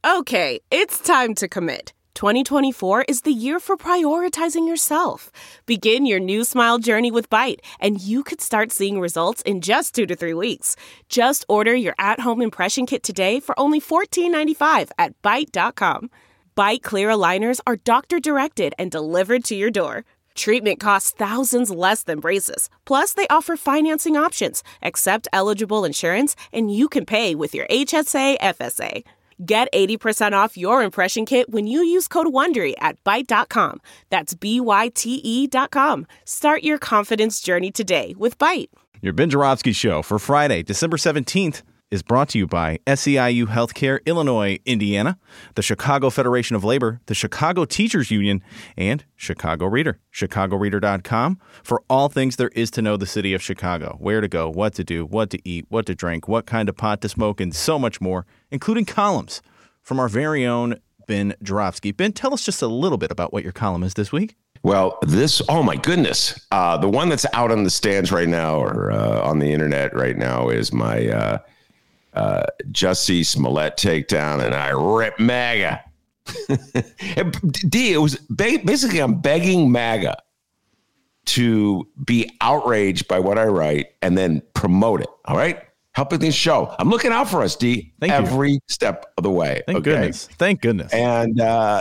Okay, it's time to commit. 2024 is the year for prioritizing yourself. Begin your new smile journey with Byte, and you could start seeing results in just 2 to 3 weeks. Just order your at-home impression kit today for only $14.95 at Byte.com. Byte Clear aligners are doctor-directed and delivered to your door. Treatment costs thousands less than braces. Plus, they offer financing options, accept eligible insurance, and you can pay with your HSA, FSA. Get 80% off your impression kit when you use code WONDERY at Byte.com. That's BYTE.com. Start your confidence journey today with Byte. Your Ben Joravsky Show for Friday, December 17th is brought to you by SEIU Healthcare, Illinois, Indiana, the Chicago Federation of Labor, the Chicago Teachers Union, and Chicago Reader. ChicagoReader.com for all things there is to know the city of Chicago. Where to go, what to do, what to eat, what to drink, what kind of pot to smoke, and so much more, including columns from our very own Ben Joravsky. Ben, tell us just a little bit about what your column is this week. Well, oh my goodness. The one that's out on the stands right now or on the internet right now is my Jussie Smollett takedown, and I rip MAGA. D, it was basically I'm begging MAGA to be outraged by what I write and then promote it. All right. Helping this show. I'm looking out for us, D, every step of the way. Thank goodness. Thank goodness. And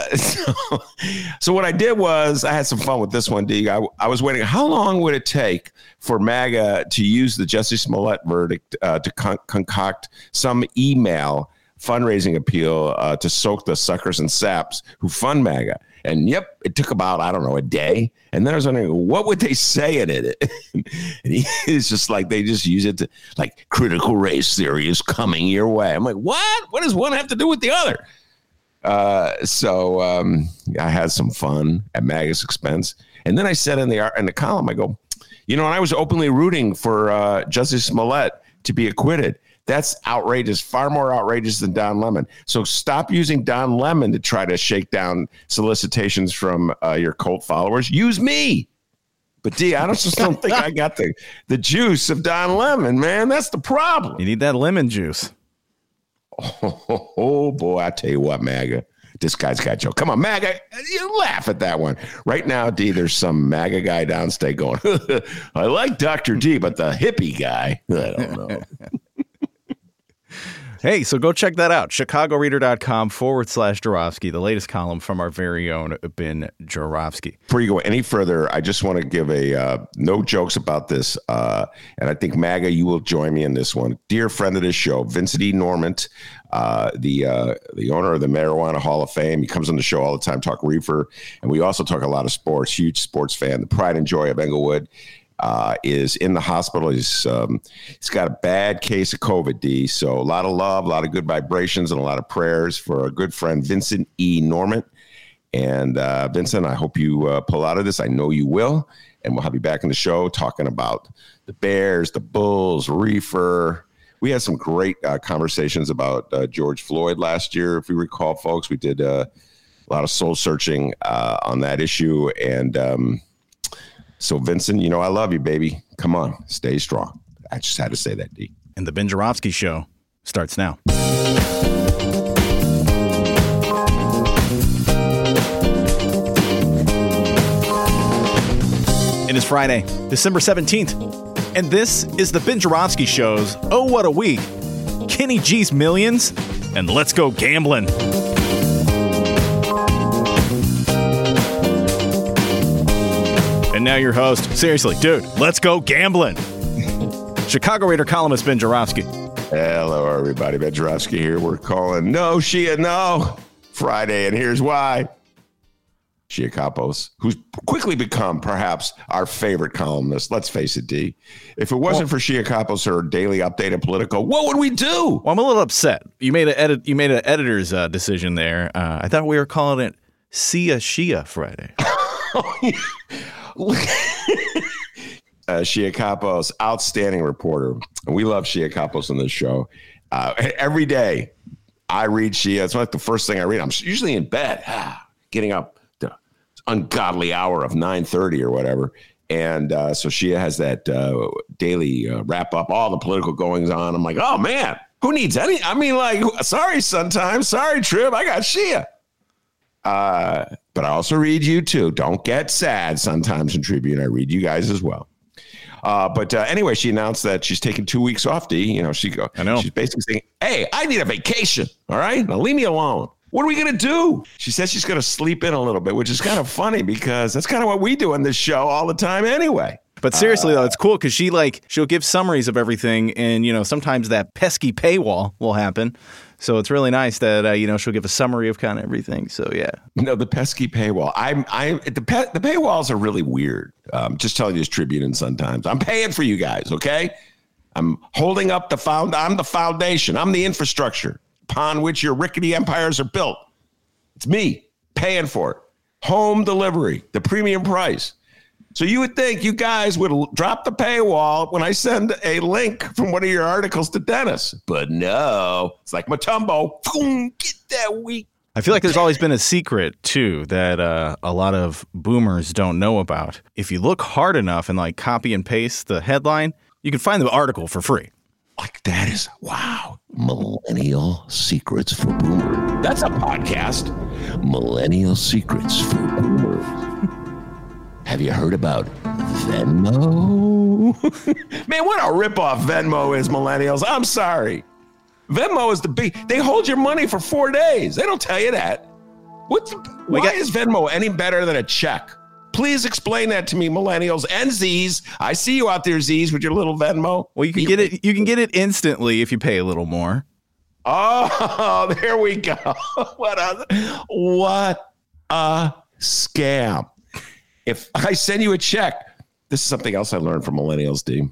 so what I did was I had some fun with this one, D. I was waiting. How long would it take for MAGA to use the Jussie Smollett verdict to concoct some email fundraising appeal to soak the suckers and saps who fund MAGA? And yep, it took about, I don't know, a day. And then I was wondering, what would they say in it? And it's just like, they just use it to, like, critical race theory is coming your way. I'm like, what? What does one have to do with the other? So I had some fun at MAGA's expense. And then I said in the column, I go, and I was openly rooting for Jussie Smollett to be acquitted. That's outrageous, far more outrageous than Don Lemon. So stop using Don Lemon to try to shake down solicitations from your cult followers. Use me. But D, I just don't think I got the juice of Don Lemon, man. That's the problem. You need that lemon juice. Oh boy, I tell you what, MAGA. This guy's got you. Come on, MAGA. You laugh at that one. Right now, D, there's some MAGA guy downstate going, I like Dr. D, but the hippie guy, I don't know. Hey, so go check that out. ChicagoReader.com/Joravsky, the latest column from our very own Ben Joravsky. Before you go any further, I just want to give no jokes about this. And I think, MAGA, you will join me in this one. Dear friend of this show, Vincent E. Normant, the owner of the Marijuana Hall of Fame. He comes on the show all the time, talk reefer. And we also talk a lot of sports, huge sports fan, the pride and joy of Englewood. Is in the hospital. He's got a bad case of COVID, D. So a lot of love, a lot of good vibrations, and a lot of prayers for our good friend Vincent E. Normant. And Vincent, I hope you pull out of this. I know you will. And we'll have you back in the show talking about the Bears, the Bulls, reefer. We had some great conversations about George Floyd last year, if you recall, folks. We did a lot of soul searching on that issue. And so, Vincent, I love you, baby. Come on, stay strong. I just had to say that, D. And the Ben Joravsky Show starts now. It is Friday, December 17th, and this is the Ben Joravsky Show's Oh What a Week, Kenny G's Millions, and Let's Go Gambling. And now your host. Seriously, dude, let's go gambling. Chicago Reader columnist Ben Joravsky. Hello, everybody. Ben Joravsky here. We're calling No Shia No Friday, and here's why. Shia Kapos, who's quickly become perhaps our favorite columnist. Let's face it, D. If it wasn't for Shia Kapos, her daily update of Politico, what would we do? Well, I'm a little upset. You made an editor's decision there. I thought we were calling it Shia Friday. Shia Kapos, outstanding reporter. And we love Shia Kapos on this show. Every day I read Shia. It's like the first thing I read. I'm usually in bed, getting up the ungodly hour of 9:30 or whatever. And so Shia has that daily wrap up, all the political goings on. I'm like, oh, man, Who needs any? I mean, like, sorry, Sometimes. Sorry, Trib. I got Shia. But I also read you too. Don't get sad. Sometimes in Tribune, I read you guys as well. But anyway, she announced that she's taking 2 weeks off, D. You know, she's basically saying, hey, I need a vacation. All right. Now leave me alone. What are we going to do? She says she's going to sleep in a little bit, which is kind of funny because that's kind of what we do on this show all the time anyway. But seriously, though, it's cool because she'll give summaries of everything. And, you know, sometimes that pesky paywall will happen. So it's really nice that, you know, she'll give a summary of kind of everything. So, yeah. No, the pesky paywall. The paywalls are really weird. Just telling you this, Tribune and Sun-Times. I'm paying for you guys, okay? I'm holding up I'm the foundation. I'm the infrastructure upon which your rickety empires are built. It's me paying for it. Home delivery, the premium price. So you would think you guys would drop the paywall when I send a link from one of your articles to Dennis. But no, it's like Matumbo. Boom, get that week. I feel like there's always been a secret, too, that a lot of boomers don't know about. If you look hard enough and like copy and paste the headline, you can find the article for free. Like that is, wow. Millennial Secrets for Boomers. That's a podcast. Millennial Secrets for Boomers. Have you heard about Venmo? Man, what a ripoff Venmo is, millennials. I'm sorry. Venmo is they hold your money for 4 days. They don't tell you that. Why is Venmo any better than a check? Please explain that to me, millennials and Z's. I see you out there, Z's, with your little Venmo. Well, you can get it. You can get it instantly if you pay a little more. Oh, there we go. What a scam. If I send you a check, this is something else I learned from millennials, D.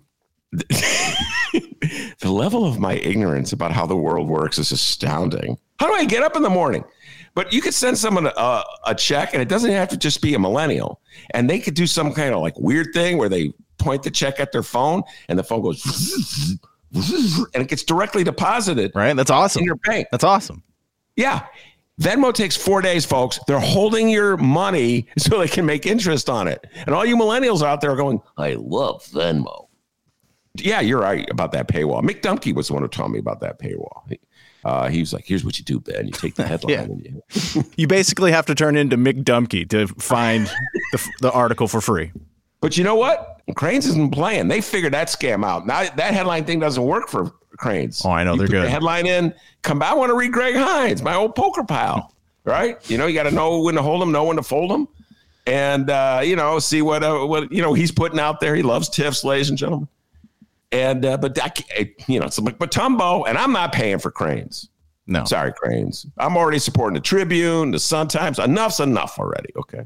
The level of my ignorance about how the world works is astounding. How do I get up in the morning? But you could send someone a check, and it doesn't have to just be a millennial. And they could do some kind of like weird thing where they point the check at their phone, and the phone goes, and it gets directly deposited. Right? That's awesome. In your bank. That's awesome. Yeah. Venmo takes 4 days, folks. They're holding your money so they can make interest on it. And all you millennials out there are going, I love Venmo. Yeah, you're right about that paywall. Mick Dumke was the one who told me about that paywall. He was like, here's what you do, Ben. You take the headline. Yeah. And you basically have to turn into Mick Dumke to find the article for free. But you know what? Cranes isn't playing. They figured that scam out. Now that headline thing doesn't work for Cranes. Oh, I know. They're good. The headline in, come back. I want to read Greg Hines, my old poker pal. Right? You know, you got to know when to hold them, know when to fold them. And, you know, see what you know, he's putting out there. He loves tiffs, ladies and gentlemen. And, but, you know, it's like Matumbo, and I'm not paying for Cranes. No. Sorry, Cranes. I'm already supporting the Tribune, the Sun-Times. Enough's enough already. Okay.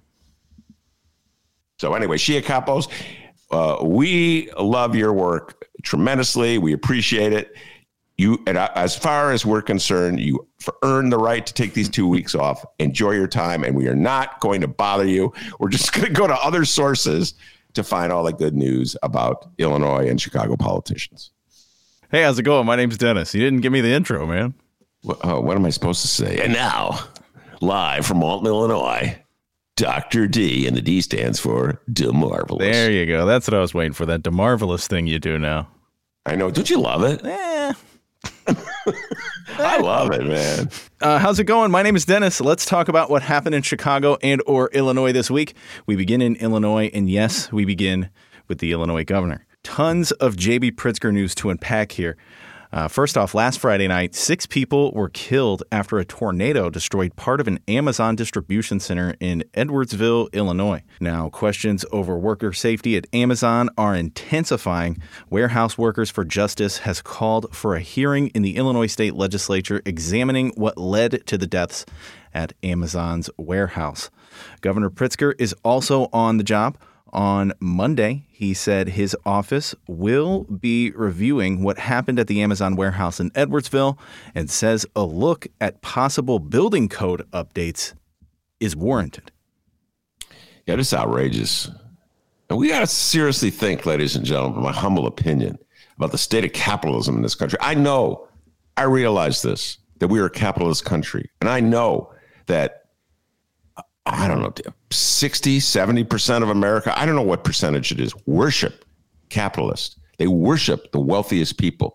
So anyway, Shia Kapos, we love your work tremendously. We appreciate it. And as far as we're concerned, you earned the right to take these 2 weeks off. Enjoy your time, and we are not going to bother you. We're just going to go to other sources to find all the good news about Illinois and Chicago politicians. Hey, how's it going? My name's Dennis. You didn't give me the intro, man. What am I supposed to say? And now, live from Alton, Illinois, Dr. D, and the D stands for DeMarvelous. There you go. That's what I was waiting for, that DeMarvelous thing you do now. I know. Don't you love it? I love it, man. How's it going? My name is Dennis. Let's talk about what happened in Chicago and or Illinois this week. We begin in Illinois, and yes, we begin with the Illinois governor. Tons of J.B. Pritzker news to unpack here. First off, last Friday night, 6 people were killed after a tornado destroyed part of an Amazon distribution center in Edwardsville, Illinois. Now, questions over worker safety at Amazon are intensifying. Warehouse Workers for Justice has called for a hearing in the Illinois state legislature examining what led to the deaths at Amazon's warehouse. Governor Pritzker is also on the job. On Monday, he said his office will be reviewing what happened at the Amazon warehouse in Edwardsville and says a look at possible building code updates is warranted. Yeah, this is outrageous. And we got to seriously think, ladies and gentlemen, my humble opinion about the state of capitalism in this country. I realize this, that we are a capitalist country. And I know that, I don't know, 60, 70% of America, I don't know what percentage it is, worship capitalists. They worship the wealthiest people.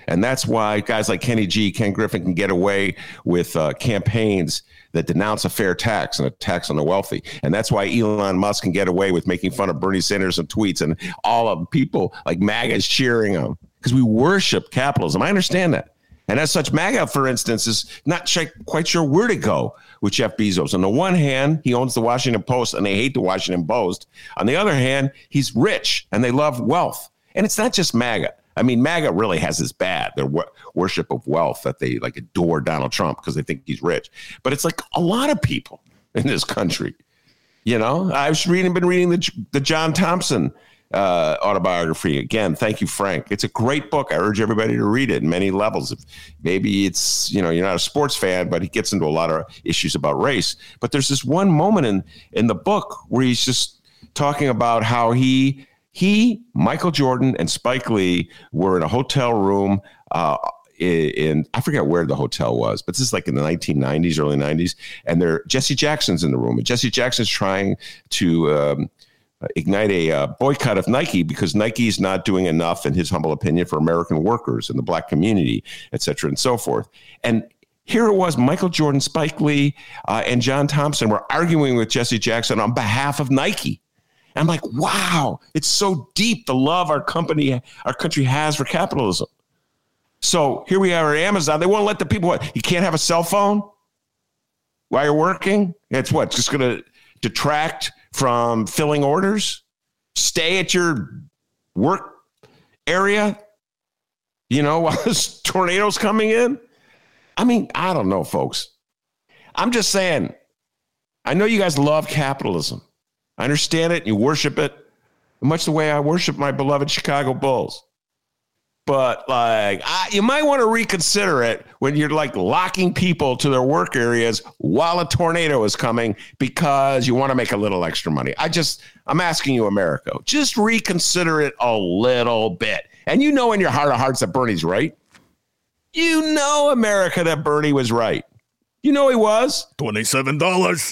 And that's why guys like Kenny G, Ken Griffin can get away with campaigns that denounce a fair tax and a tax on the wealthy. And that's why Elon Musk can get away with making fun of Bernie Sanders and tweets, and all of people like MAGA is cheering him, because we worship capitalism. I understand that. And as such, MAGA, for instance, is not quite sure where to go with Jeff Bezos. On the one hand, he owns the Washington Post and they hate the Washington Post. On the other hand, he's rich and they love wealth. And it's not just MAGA. I mean, MAGA really has this bad, their worship of wealth, that they like adore Donald Trump because they think he's rich. But it's like a lot of people in this country. You know, I've been reading the John Thompson autobiography. Again, thank you, Frank. It's a great book. I urge everybody to read it in many levels. If maybe it's, you know, you're not a sports fan, but he gets into a lot of issues about race. But there's this one moment in the book where he's just talking about how he, Michael Jordan, and Spike Lee were in a hotel room in I forget where the hotel was, but this is like in the 1990s, early 90s, and Jesse Jackson's in the room, and Jesse Jackson's trying to ignite a boycott of Nike because Nike is not doing enough, in his humble opinion, for American workers and the black community, et cetera, and so forth. And here it was, Michael Jordan, Spike Lee, and John Thompson were arguing with Jesse Jackson on behalf of Nike. And I'm like, wow, it's so deep, the love our country has for capitalism. So here we are at Amazon. They won't let the people, you can't have a cell phone while you're working? It's what, just going to detract from filling orders? Stay at your work area, you know, while this tornado's coming in? I mean, I don't know, folks. I'm just saying, I know you guys love capitalism. I understand it. You worship it much the way I worship my beloved Chicago Bulls. But like, you might want to reconsider it when you're like locking people to their work areas while a tornado is coming because you want to make a little extra money. I'm asking you, America, just reconsider it a little bit. And you know in your heart of hearts that Bernie's right. You know, America, that Bernie was right. You know he was. $27.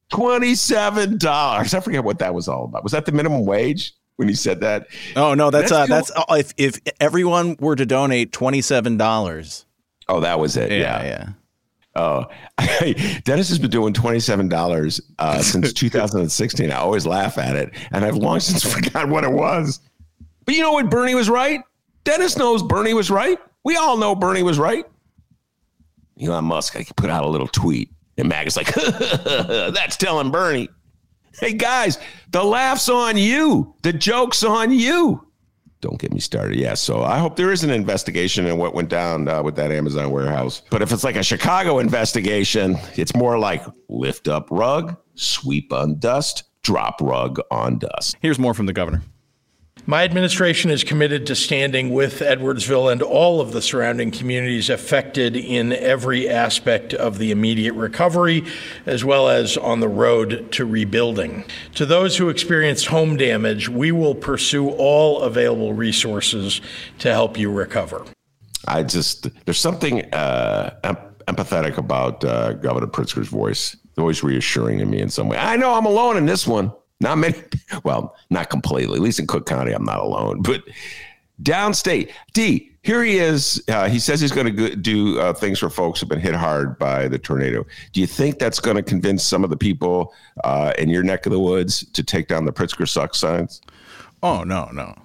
$27. I forget what that was all about. Was that the minimum wage when he said that? Oh, no, that's if everyone were to donate $27. Oh, that was it. Yeah. Oh, Dennis has been doing $27 since 2016. I always laugh at it, and I've long since forgotten what it was. But you know what? Bernie was right. Dennis knows Bernie was right. We all know Bernie was right. Elon Musk, I put out a little tweet. And MAGA's like, that's telling Bernie. Hey, guys, the laugh's on you. The joke's on you. Don't get me started. Yeah, so I hope there is an investigation in what went down with that Amazon warehouse. But if it's like a Chicago investigation, it's more like lift up rug, sweep on dust, drop rug on dust. Here's more from the governor. My administration is committed to standing with Edwardsville and all of the surrounding communities affected in every aspect of the immediate recovery, as well as on the road to rebuilding. To those who experienced home damage, we will pursue all available resources to help you recover. There's something empathetic about Governor Pritzker's voice. It's always reassuring to me in some way. I know I'm alone in this one. Not many, well, not completely. At least in Cook County, I'm not alone. But downstate, here he is. He says he's going to do things for folks who've been hit hard by the tornado. Do you think that's going to convince some of the people in your neck of the woods to take down the Pritzker sucks signs? Oh, no.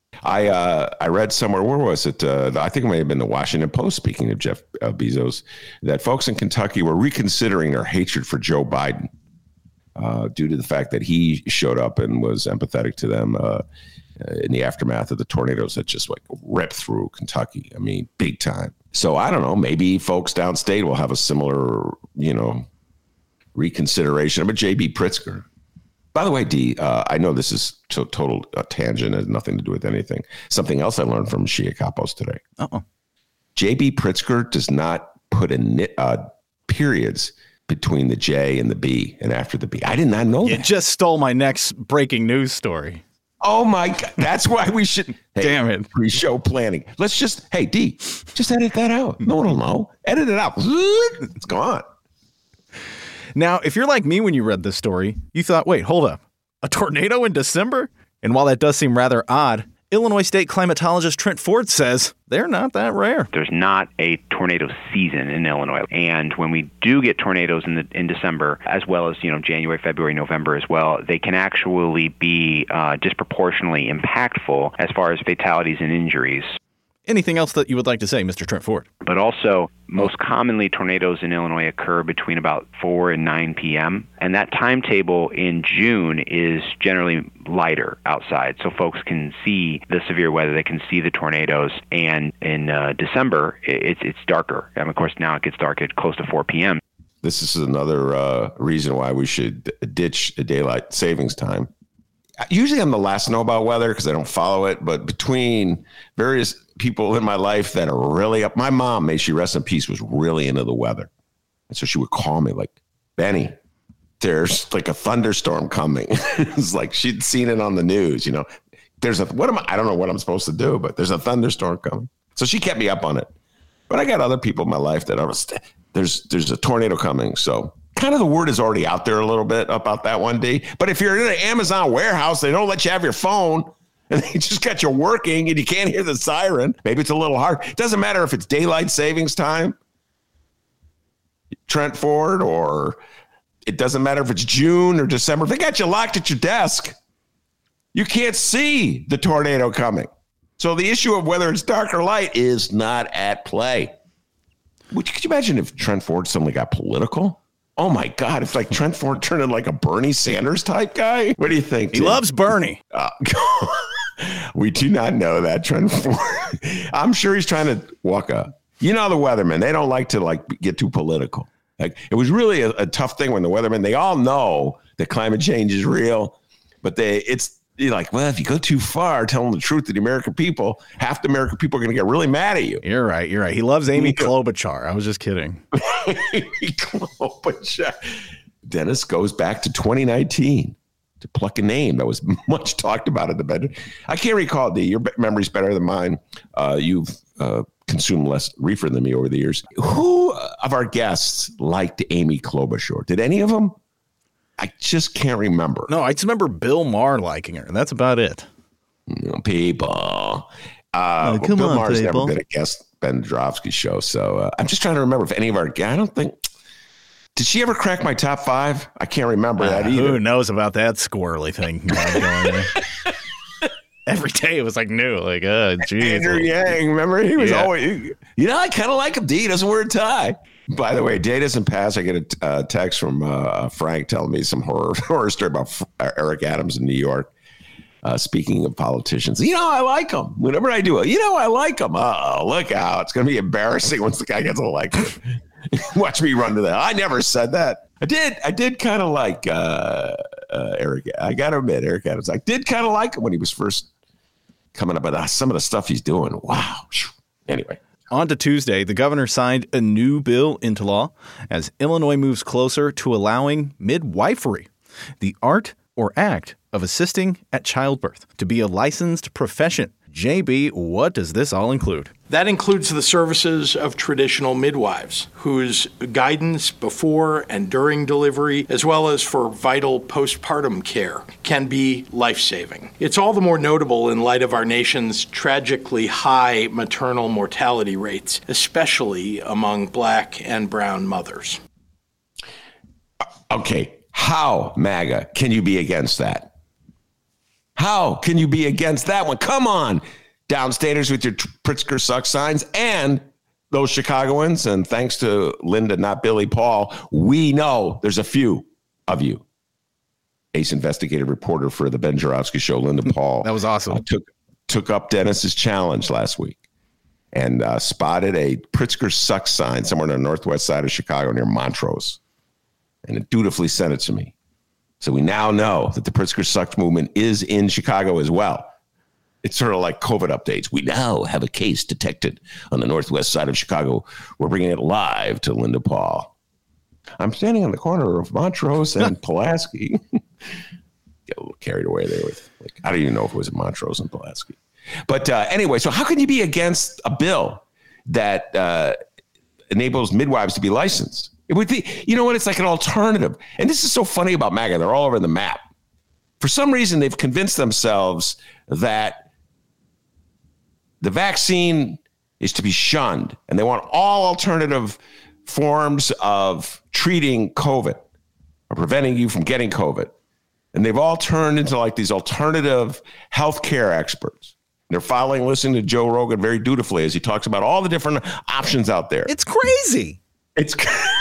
I read somewhere, where was it? I think it may have been the Washington Post, speaking of Jeff Bezos, that folks in Kentucky were reconsidering their hatred for Joe Biden. Due to the fact that he showed up and was empathetic to them in the aftermath of the tornadoes that just like ripped through Kentucky. I mean, big time. So I don't know, maybe folks downstate will have a similar, reconsideration of a J.B. Pritzker. By the way, D, I know this is total tangent, has nothing to do with anything. Something else I learned from Shia Kapos today. J.B. Pritzker does not put in periods between the J and the B and after the B. I did not know that. You just stole my next breaking news story. Oh my God. That's why we should. Hey, damn it. Pre-show planning. Let's just, hey, D, just edit that out. No one will know. Edit it out. It's gone. Now, if you're like me when you read this story, you thought, wait, hold up. A tornado in December? And while that does seem rather odd, Illinois State climatologist Trent Ford says they're not that rare. There's not a tornado season in Illinois. And when we do get tornadoes in December, as well as, January, February, November as well, they can actually be disproportionately impactful as far as fatalities and injuries. Anything else that you would like to say, Mr. Trent Ford? But also, most commonly, tornadoes in Illinois occur between about 4 and 9 p.m. And that timetable in June is generally lighter outside, so folks can see the severe weather. They can see the tornadoes. And in December, it's darker. And of course, now it gets dark at close to 4 p.m. This is another reason why we should ditch daylight savings time. Usually I'm the last to know about weather because I don't follow it, but between various people in my life that are really up, my mom, may she rest in peace, was really into the weather. And so she would call me like, Benny, there's like a thunderstorm coming. It's like she'd seen it on the news, I don't know what I'm supposed to do, but there's a thunderstorm coming. So she kept me up on it. But I got other people in my life that there's a tornado coming. So kind of the word is already out there a little bit about that one day. But if you're in an Amazon warehouse, they don't let you have your phone and they just got you working and you can't hear the siren. Maybe it's a little hard. It doesn't matter if it's daylight savings time, Trent Ford, or it doesn't matter if it's June or December. If they got you locked at your desk, you can't see the tornado coming. So the issue of whether it's dark or light is not at play. Could you imagine if Trent Ford suddenly got political? Oh my God, it's like Trent Ford turned into like a Bernie Sanders type guy. What do you think, Tim? He loves Bernie. We do not know that, Trent Ford. I'm sure he's trying to walk the weathermen, they don't like to get too political. Like it was really a tough thing when the weathermen, they all know that climate change is real, but you're like, well, if you go too far telling the truth to the American people, half the American people are going to get really mad at you. You're right. He loves Amy Klobuchar. I was just kidding. Amy Klobuchar. Dennis goes back to 2019 to pluck a name that was much talked about in the bedroom. I can't recall, D. Your memory's better than mine. You've consumed less reefer than me over the years. Who of our guests liked Amy Klobuchar? Did any of them? I just can't remember. No, I just remember Bill Maher liking her, and that's about it. People. Come Bill on, Maher's people. never been a guest Ben Joravsky show, so I'm just trying to remember if any of our guests, I don't think, did she ever crack my top 5? I can't remember that either. Who knows about that squirrely thing? Every day it was like new, like, geez. Andrew Yang, remember? He was always, I kind of like him, D. He doesn't wear a tie. By the way, day doesn't pass. I get a text from Frank telling me some horror story about Eric Adams in New York. Speaking of politicians, I like him. Whenever I do it, I like him. Uh-oh, look out. It's going to be embarrassing once the guy gets elected. Watch me run to that. I never said that. I did kind of like Eric. I got to admit, Eric Adams. I did kind of like him when he was first coming up, but some of the stuff he's doing. Wow. Anyway. On to Tuesday, the governor signed a new bill into law as Illinois moves closer to allowing midwifery, the art or act of assisting at childbirth, to be a licensed profession. JB, what does this all include? That includes the services of traditional midwives, whose guidance before and during delivery, as well as for vital postpartum care, can be life-saving. It's all the more notable in light of our nation's tragically high maternal mortality rates, especially among Black and brown mothers. Okay, how, MAGA, can you be against that? How can you be against that one? Come on, downstaters with your Pritzker suck signs and those Chicagoans. And thanks to Linda, not Billy Paul, we know there's a few of you. Ace investigative reporter for the Ben Joravsky Show, Linda Paul. That was awesome. Took up Dennis's challenge last week and spotted a Pritzker suck sign somewhere on the northwest side of Chicago near Montrose. And it dutifully sent it to me. So we now know that the Pritzker suck movement is in Chicago as well. It's sort of like COVID updates. We now have a case detected on the northwest side of Chicago. We're bringing it live to Linda Paul. I'm standing on the corner of Montrose and Pulaski. Get a little carried away there with, I don't even know if it was Montrose and Pulaski. But anyway, so how can you be against a bill that enables midwives to be licensed? It would be, it's like an alternative. And this is so funny about MAGA. They're all over the map. For some reason, they've convinced themselves that the vaccine is to be shunned, and they want all alternative forms of treating COVID or preventing you from getting COVID. And they've all turned into like these alternative healthcare experts. They're following, listening to Joe Rogan very dutifully as he talks about all the different options out there. It's crazy. It's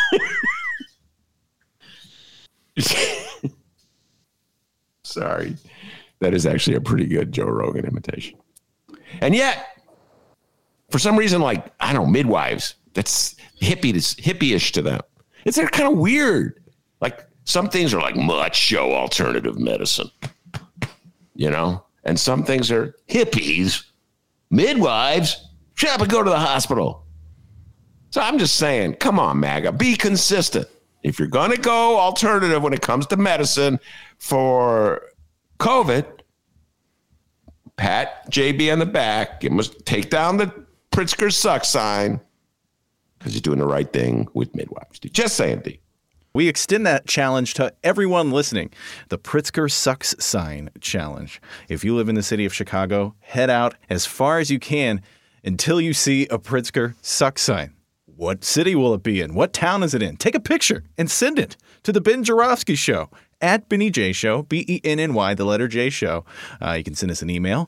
sorry. That is actually a pretty good Joe Rogan imitation. And yet, for some reason, like, I don't know, midwives, that's hippie-ish to them. It's kind of weird. Like, some things are like macho alternative medicine, you know? And some things are hippies, midwives, shut up and go to the hospital. So I'm just saying, come on, MAGA, be consistent. If you're going to go alternative when it comes to medicine for COVID, pat JB on the back. You must take down the Pritzker sucks sign because you're doing the right thing with midwives. Just saying, D. We extend that challenge to everyone listening. The Pritzker Sucks Sign Challenge. If you live in the city of Chicago, head out as far as you can until you see a Pritzker Sucks sign. What city will it be in? What town is it in? Take a picture and send it to the Ben Joravsky Show at Benny J Show, BENNY, the letter J Show. You can send us an email,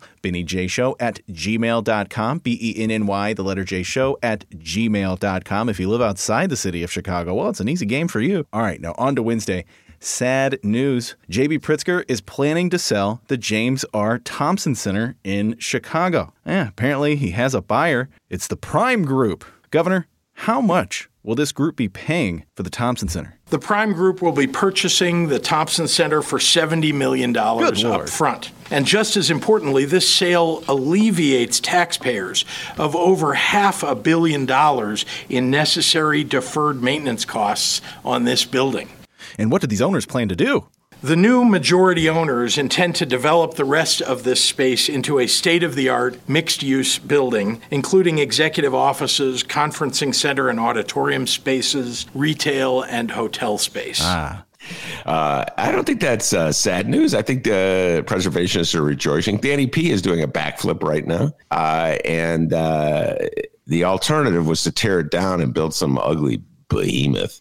bennyjshow@gmail.com, BENNY, the letter J Show @gmail.com. If you live outside the city of Chicago, well, it's an easy game for you. All right, now on to Wednesday. Sad news. J.B. Pritzker is planning to sell the James R. Thompson Center in Chicago. Apparently he has a buyer. It's the Prime Group. Governor, how much will this group be paying for the Thompson Center? The Prime Group will be purchasing the Thompson Center for $70 million up front. And just as importantly, this sale alleviates taxpayers of over $500 million in necessary deferred maintenance costs on this building. And what do these owners plan to do? The new majority owners intend to develop the rest of this space into a state-of-the-art mixed-use building, including executive offices, conferencing center and auditorium spaces, retail, and hotel space. I don't think that's sad news. I think the preservationists are rejoicing. Danny P. is doing a backflip right now. And the alternative was to tear it down and build some ugly behemoth.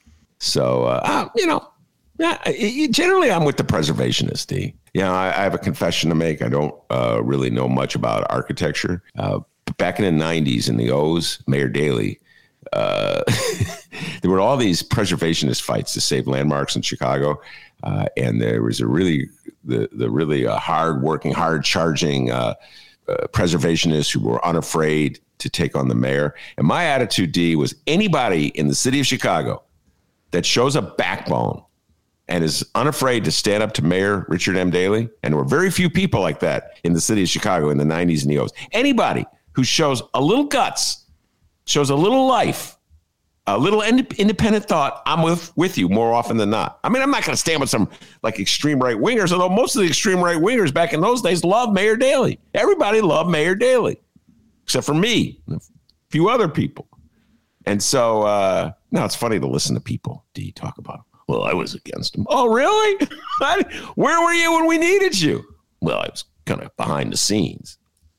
So, generally I'm with the preservationist, D. I have a confession to make. I don't really know much about architecture. Back in the 90s in the O's, Mayor Daley, there were all these preservationist fights to save landmarks in Chicago. And there was the really hard-working, hard-charging preservationists who were unafraid to take on the mayor. And my attitude, D, was anybody in the city of Chicago that shows a backbone and is unafraid to stand up to Mayor Richard M. Daley, and there were very few people like that in the city of Chicago in the 90s and the O's. Anybody who shows a little guts, shows a little life, a little independent thought, I'm with you more often than not. I mean, I'm not going to stand with some like extreme right-wingers, although most of the extreme right-wingers back in those days loved Mayor Daley. Everybody loved Mayor Daley, except for me and a few other people. And so now it's funny to listen to people, D, talk about him. Well, I was against him. Oh, really? Where were you when we needed you? Well, I was kind of behind the scenes.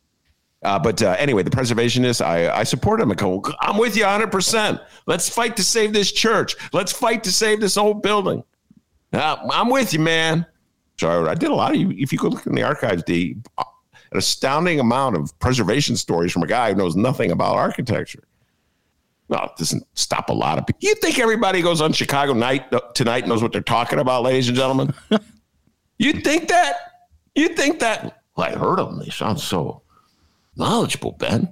But anyway, the preservationists, I support them. I'm with you 100%. Let's fight to save this church. Let's fight to save this old building. I'm with you, man. So I did a lot of, if you go look in the archives, an astounding amount of preservation stories from a guy who knows nothing about architecture. Well, it doesn't stop a lot of people. You think everybody goes on Chicago tonight knows what they're talking about, ladies and gentlemen? You think that? Well, I heard them. They sound so knowledgeable, Ben.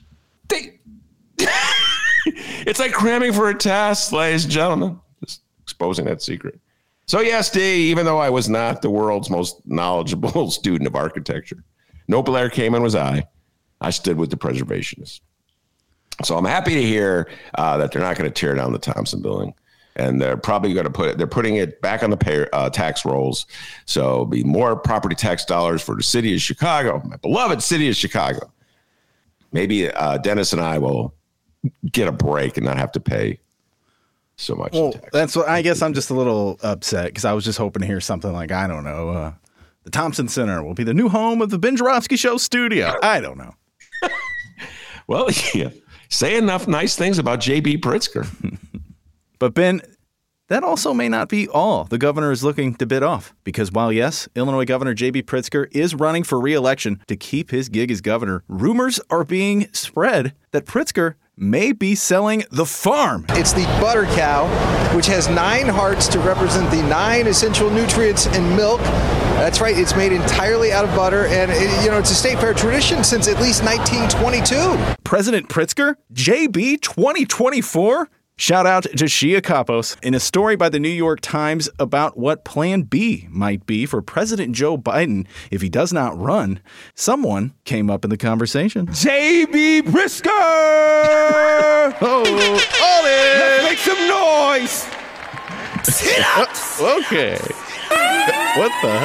It's like cramming for a test, ladies and gentlemen. Just exposing that secret. So yes, D, even though I was not the world's most knowledgeable student of architecture, no Blair Kamen was I stood with the preservationists. So I'm happy to hear that they're not going to tear down the Thompson building, and they're probably going to they're putting it back on the tax rolls. So it'll be more property tax dollars for the city of Chicago, my beloved city of Chicago. Maybe Dennis and I will get a break and not have to pay so much. Well, that's what I guess I'm just a little upset because I was just hoping to hear something like, I don't know, the Thompson Center will be the new home of the Ben Joravsky Show studio. I don't know. Well, yeah. Say enough nice things about J.B. Pritzker. But Ben, that also may not be all the governor is looking to bid off. Because while, yes, Illinois Governor J.B. Pritzker is running for re-election to keep his gig as governor, rumors are being spread that Pritzker may be selling the farm. It's the butter cow, which has 9 hearts to represent the 9 essential nutrients in milk. That's right, it's made entirely out of butter, and it's a state fair tradition since at least 1922. President Pritzker? JB 2024? Shout out to Shia Kapos in a story by the New York Times about what Plan B might be for President Joe Biden if he does not run. Someone came up in the conversation. J.B. Pritzker! Oh, Let's make some noise! Okay. What the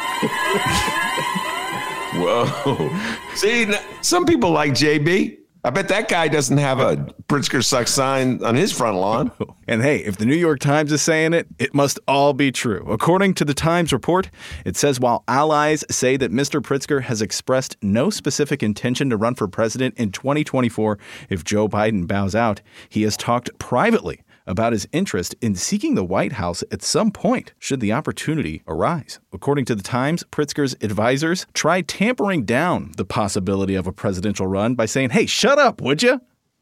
hell? Whoa. See, some people like JB. I bet that guy doesn't have a Pritzker sucks sign on his front lawn. And hey, if the New York Times is saying it, it must all be true. According to the Times report, it says while allies say that Mr. Pritzker has expressed no specific intention to run for president in 2024 if Joe Biden bows out, he has talked privately about his interest in seeking the White House at some point should the opportunity arise. According to the Times, Pritzker's advisors tried tampering down the possibility of a presidential run by saying, "Hey, shut up, would you?"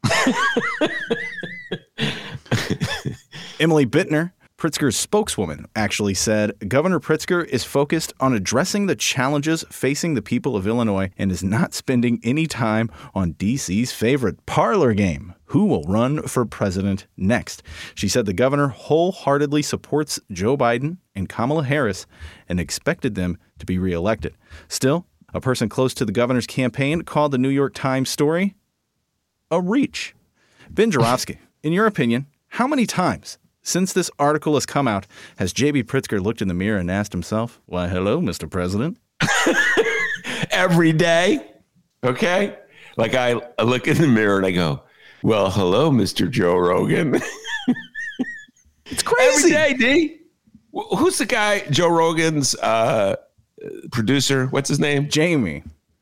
Emily Bittner, Pritzker's spokeswoman, actually said Governor Pritzker is focused on addressing the challenges facing the people of Illinois and is not spending any time on D.C.'s favorite parlor game. Who will run for president next? She said the governor wholeheartedly supports Joe Biden and Kamala Harris and expected them to be reelected. Still, a person close to the governor's campaign called the New York Times story a reach. Ben Joravsky, in your opinion, how many times since this article has come out has J.B. Pritzker looked in the mirror and asked himself, "Why, hello, Mr. President"? Every day. Okay? Like I look in the mirror and I go, "Well, hello, Mr. Joe Rogan." It's crazy. Every day, D. Who's the guy, Joe Rogan's producer? What's his name? Jamie.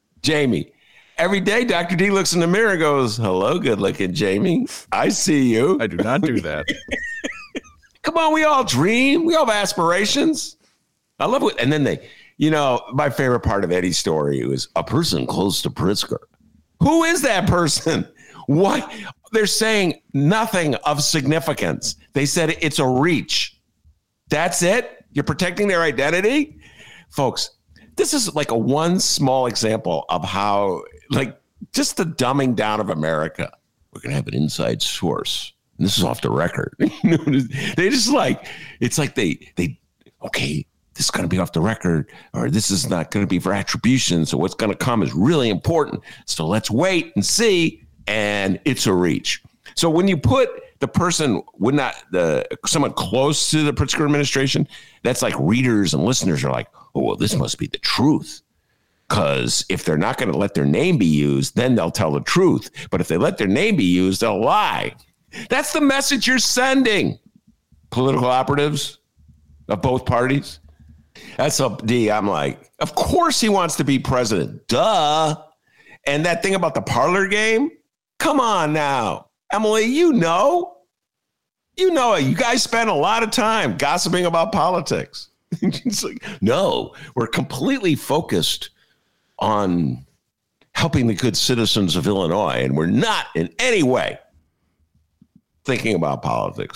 Every day, Dr. D looks in the mirror and goes, "Hello, good-looking Jamie. I see you." I do not do that. Come on, we all dream. We all have aspirations. I love it. And then my favorite part of Eddie's story was a person close to Pritzker. Who is that person? What? They're saying nothing of significance. They said it's a reach. That's it? You're protecting their identity? Folks, this is like one small example of how, just the dumbing down of America. We're going to have an inside source. And this is off the record. They just it's like okay, this is going to be off the record, or this is not going to be for attribution. So what's going to come is really important. So let's wait and see. And it's a reach. So when you put the person someone close to the Pritzker administration, that's like readers and listeners are like, "Oh, well, this must be the truth." Because if they're not going to let their name be used, then they'll tell the truth. But if they let their name be used, they'll lie. That's the message you're sending, political operatives of both parties. That's up, D. I'm like, of course he wants to be president. Duh. And that thing about the parlor game, come on now. Emily, you know it. You guys spend a lot of time gossiping about politics. It's like, no, we're completely focused on helping the good citizens of Illinois, and we're not in any way thinking about politics.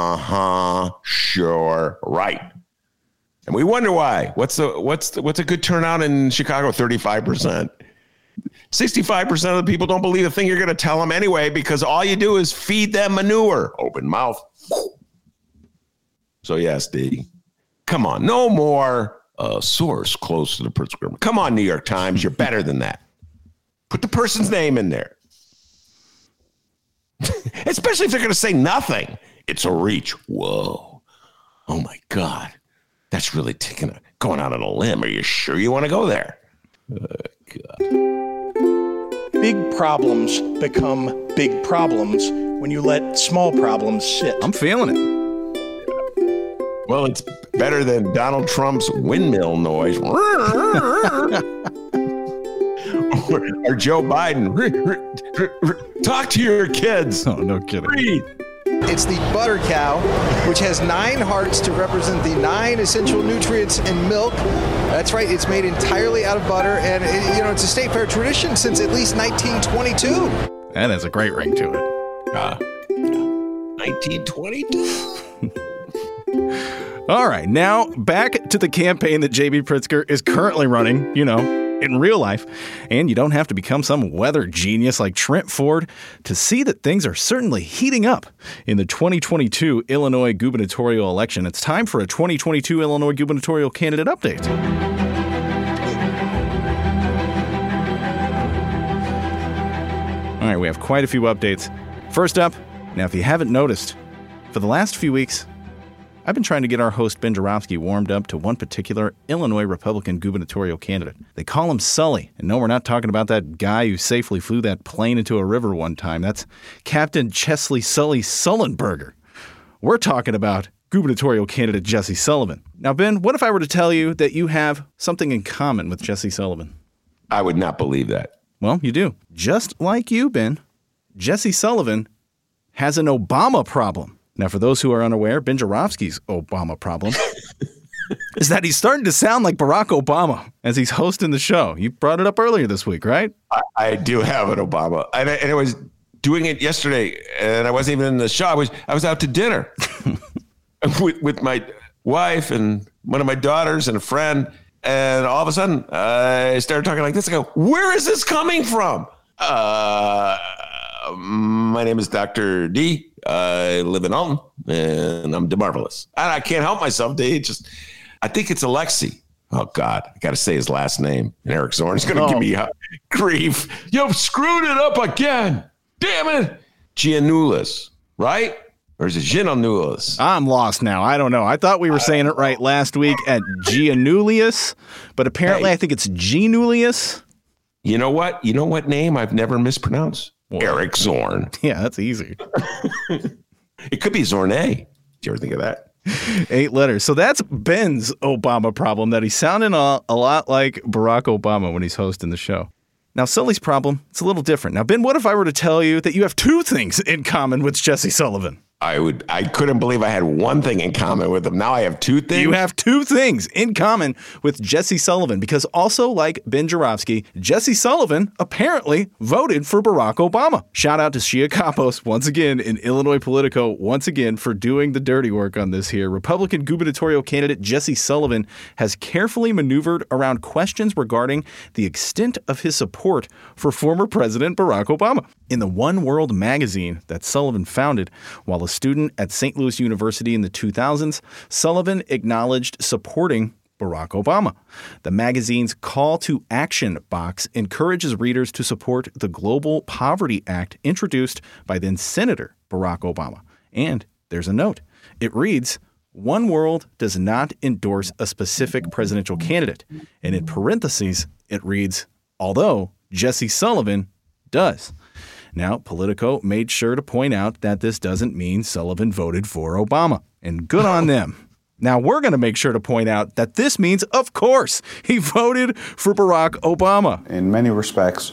Sure, right. And we wonder why. What's a good turnout in Chicago? 35%. 65% of the people don't believe the thing you're going to tell them anyway, because all you do is feed them manure. Open mouth. So yes, D. Come on, no more source close to the Pritzker. Come on, New York Times, you're better than that. Put the person's name in there. Especially if they're going to say nothing. It's a reach. Whoa. Oh my God. That's really going out on a limb. Are you sure you want to go there? God. Big problems become big problems when you let small problems sit. I'm feeling it. Well, it's better than Donald Trump's windmill noise. or Joe Biden. Talk to your kids. Oh, no kidding. Breathe. It's the butter cow, which has 9 hearts to represent the 9 essential nutrients in milk. That's right, it's made entirely out of butter, and it's a state fair tradition since at least 1922. That has a great ring to it. 1922. All right, now back to the campaign that J.B. Pritzker is currently running, in real life. And you don't have to become some weather genius like Trent Ford to see that things are certainly heating up in the 2022 Illinois gubernatorial election. It's time for a 2022 Illinois gubernatorial candidate update. All right, we have quite a few updates. First up, now if you haven't noticed, for the last few weeks, I've been trying to get our host Ben Joravsky warmed up to one particular Illinois Republican gubernatorial candidate. They call him Sully. And no, we're not talking about that guy who safely flew that plane into a river one time. That's Captain Chesley Sully Sullenberger. We're talking about gubernatorial candidate Jesse Sullivan. Now, Ben, what if I were to tell you that you have something in common with Jesse Sullivan? I would not believe that. Well, you do. Just like you, Ben, Jesse Sullivan has an Obama problem. Now, for those who are unaware, Ben Joravsky's Obama problem is that he's starting to sound like Barack Obama as he's hosting the show. You brought it up earlier this week, right? I do have an Obama. And I was doing it yesterday, and I wasn't even in the show. I was out to dinner with my wife and one of my daughters and a friend. And all of a sudden, I started talking like this. I go, where is this coming from? My name is Dr. D. I live in Alton, and I'm DeMarvelous. And I can't help myself, D. I think it's Alexei. Oh, God. I got to say his last name. And Eric Zorn's going to give me grief. You've screwed it up again. Damn it. Giannoulis, right? Or is it Giannoulis? I'm lost now. I don't know. I thought we were saying it right last week at Giannoulius, but apparently I think it's Giannoulius. You know what? You know what name I've never mispronounced? What? Eric Zorn. Yeah, that's easy. It could be Zornay. Did you ever think of that? 8 letters. So that's Ben's Obama problem, that he's sounding a lot like Barack Obama when he's hosting the show. Now, Sully's problem, it's a little different. Now, Ben, what if I were to tell you that you have 2 things in common with Jesse Sullivan? I couldn't believe I had one thing in common with him. Now I have 2 things. You have 2 things in common with Jesse Sullivan, because also like Ben Joravsky, Jesse Sullivan apparently voted for Barack Obama. Shout out to Shia Kapos once again in Illinois Politico once again for doing the dirty work on this here. Republican gubernatorial candidate Jesse Sullivan has carefully maneuvered around questions regarding the extent of his support for former President Barack Obama. In the One World magazine that Sullivan founded while a student at St. Louis University in the 2000s, Sullivan acknowledged supporting Barack Obama. The magazine's call to action box encourages readers to support the Global Poverty Act introduced by then Senator Barack Obama. And there's a note. It reads, One World does not endorse a specific presidential candidate. And in parentheses, it reads, although Jesse Sullivan does. Now, Politico made sure to point out that this doesn't mean Sullivan voted for Obama, and good on them. Now, we're going to make sure to point out that this means, of course, he voted for Barack Obama. In many respects,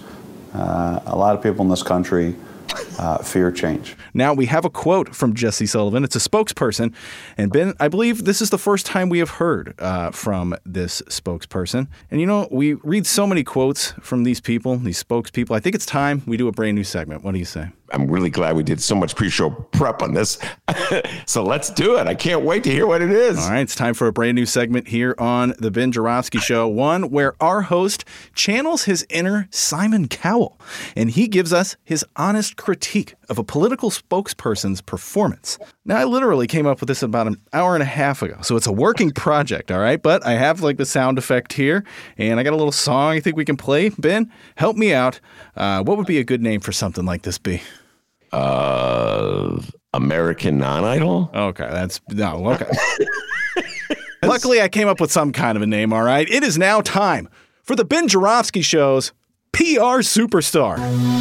a lot of people in this country fear change. Now, we have a quote from Jesse Sullivan. It's a spokesperson. And Ben, I believe this is the first time we have heard from this spokesperson. And, we read so many quotes from these people, these spokespeople. I think it's time we do a brand new segment. What do you say? I'm really glad we did so much pre-show prep on this. So let's do it. I can't wait to hear what it is. All right. It's time for a brand new segment here on The Ben Joravsky Show, one where our host channels his inner Simon Cowell, and he gives us his honest critique of a political spokesperson's performance. Now, I literally came up with this about an hour and a half ago, so it's a working project, all right? But I have the sound effect here, and I got a little song I think we can play. Ben, help me out. What would be a good name for something like this be? American Non-Idol? Okay, okay. Luckily, I came up with some kind of a name, all right? It is now time for the Ben Joravsky Show's PR Superstar.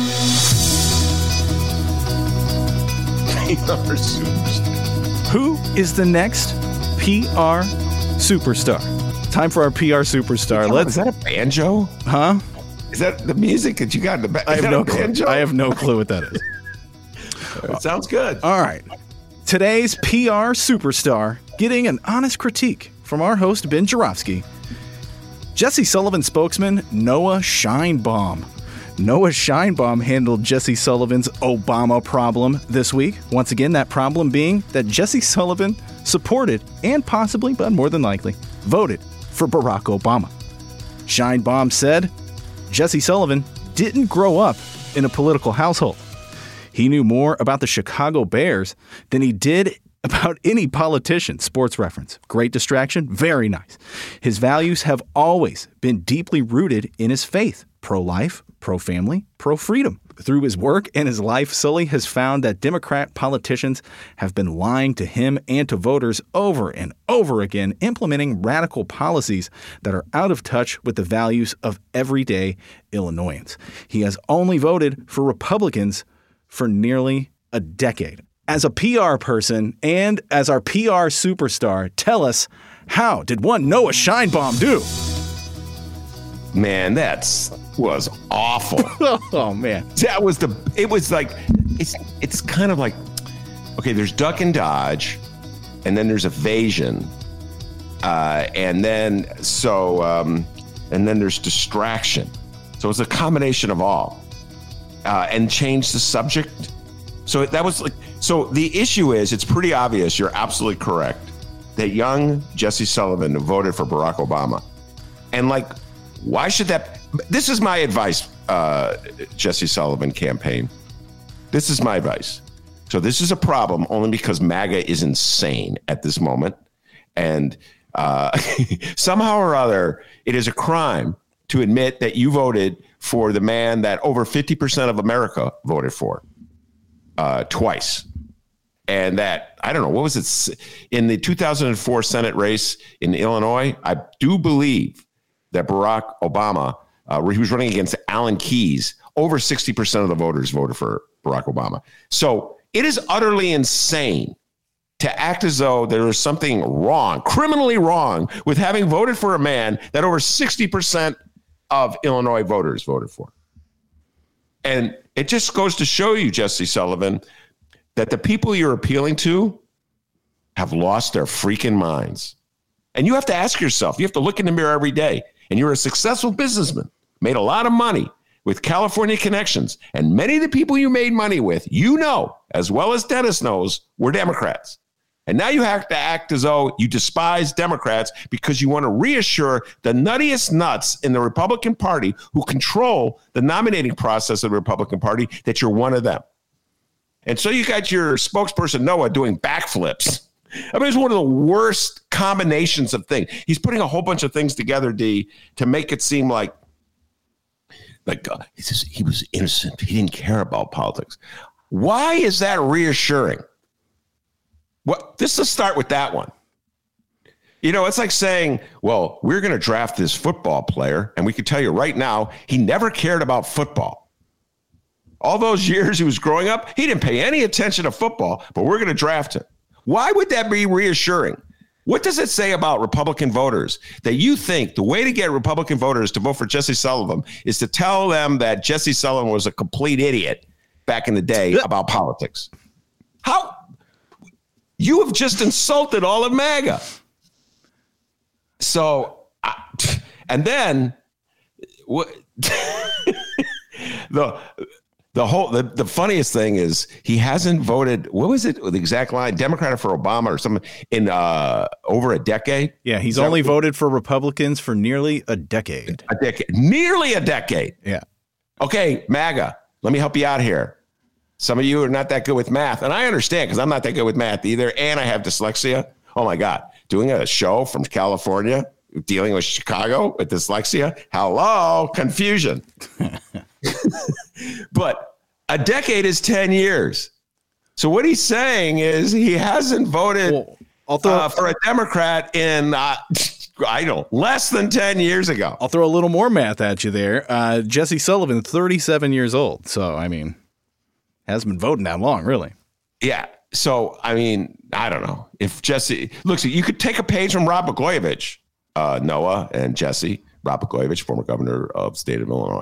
PR Superstar. Who is the next PR Superstar? Time for our PR Superstar. Is that a banjo? Huh? Is that the music that you got in the back? I have no clue. I have no clue what that is. It sounds good. All right. Today's PR superstar getting an honest critique from our host, Ben Joravsky. Jesse Sullivan spokesman Noah Scheinbaum. Noah Scheinbaum handled Jesse Sullivan's Obama problem this week. Once again, that problem being that Jesse Sullivan supported and possibly, but more than likely, voted for Barack Obama. Scheinbaum said Jesse Sullivan didn't grow up in a political household. He knew more about the Chicago Bears than he did about any politician. Sports Reference. Great distraction. Very nice. His values have always been deeply rooted in his faith. Pro-life, pro-family, pro-freedom. Through his work and his life, Sully has found that Democrat politicians have been lying to him and to voters over and over again, implementing radical policies that are out of touch with the values of everyday Illinoisans. He has only voted for Republicans for nearly a decade. As a PR person and as our PR superstar, tell us, how did one Noah Scheinbaum do? Man, that was awful. Oh, man. It's kind of like, okay, there's duck and dodge, and then there's evasion, and then there's distraction. So it's a combination of all. And change the subject. So that was like, so the issue is, it's pretty obvious, you're absolutely correct, that young Jesse Sullivan voted for Barack Obama. And like, why should that, this is my advice, Jesse Sullivan campaign. This is my advice. So this is a problem only because MAGA is insane at this moment. And somehow or other, it is a crime to admit that you voted for the man that over 50% of America voted for twice. And that, I don't know, what was it? In the 2004 Senate race in Illinois, I do believe that Barack Obama, where he was running against Alan Keyes, over 60% of the voters voted for Barack Obama. So it is utterly insane to act as though there is something wrong, criminally wrong, with having voted for a man that over 60% of Illinois voters voted for. And it just goes to show you, Jesse Sullivan, that the people you're appealing to have lost their freaking minds. And you have to ask yourself, you have to look in the mirror every day, and you're a successful businessman, made a lot of money with California connections, and many of the people you made money with, you know, as well as Dennis knows, were Democrats. And now you have to act as though you despise Democrats because you want to reassure the nuttiest nuts in the Republican Party who control the nominating process of the Republican Party that you're one of them. And so you got your spokesperson, Noah, doing backflips. I mean, it's one of the worst combinations of things. He's putting a whole bunch of things together, D, to make it seem like he says he was innocent. He didn't care about politics. Why is that reassuring? Let's start with that one. You know, it's like saying, well, we're going to draft this football player, and we can tell you right now, he never cared about football. All those years he was growing up, he didn't pay any attention to football, but we're going to draft him. Why would that be reassuring? What does it say about Republican voters that you think the way to get Republican voters to vote for Jesse Sullivan is to tell them that Jesse Sullivan was a complete idiot back in the day about politics? How? You have just insulted all of MAGA. So, and then what? The funniest thing is he hasn't voted. What was it? The exact line? Democrat for Obama or something in over a decade. Yeah, he's only voted for Republicans for nearly a decade. Nearly a decade. Yeah. Okay, MAGA. Let me help you out here. Some of you are not that good with math, and I understand because I'm not that good with math either, and I have dyslexia. Oh my God, doing a show from California, dealing with Chicago with dyslexia. Hello, confusion. But a decade is 10 years. So what he's saying is he hasn't voted for a Democrat in, less than 10 years ago. I'll throw a little more math at you there. Jesse Sullivan, 37 years old. So, I mean, hasn't been voting that long, really. Yeah. So, I mean, I don't know. If Jesse, look, you could take a page from Rod Blagojevich, Noah and Jesse. Rod Blagojevich, former governor of the state of Illinois.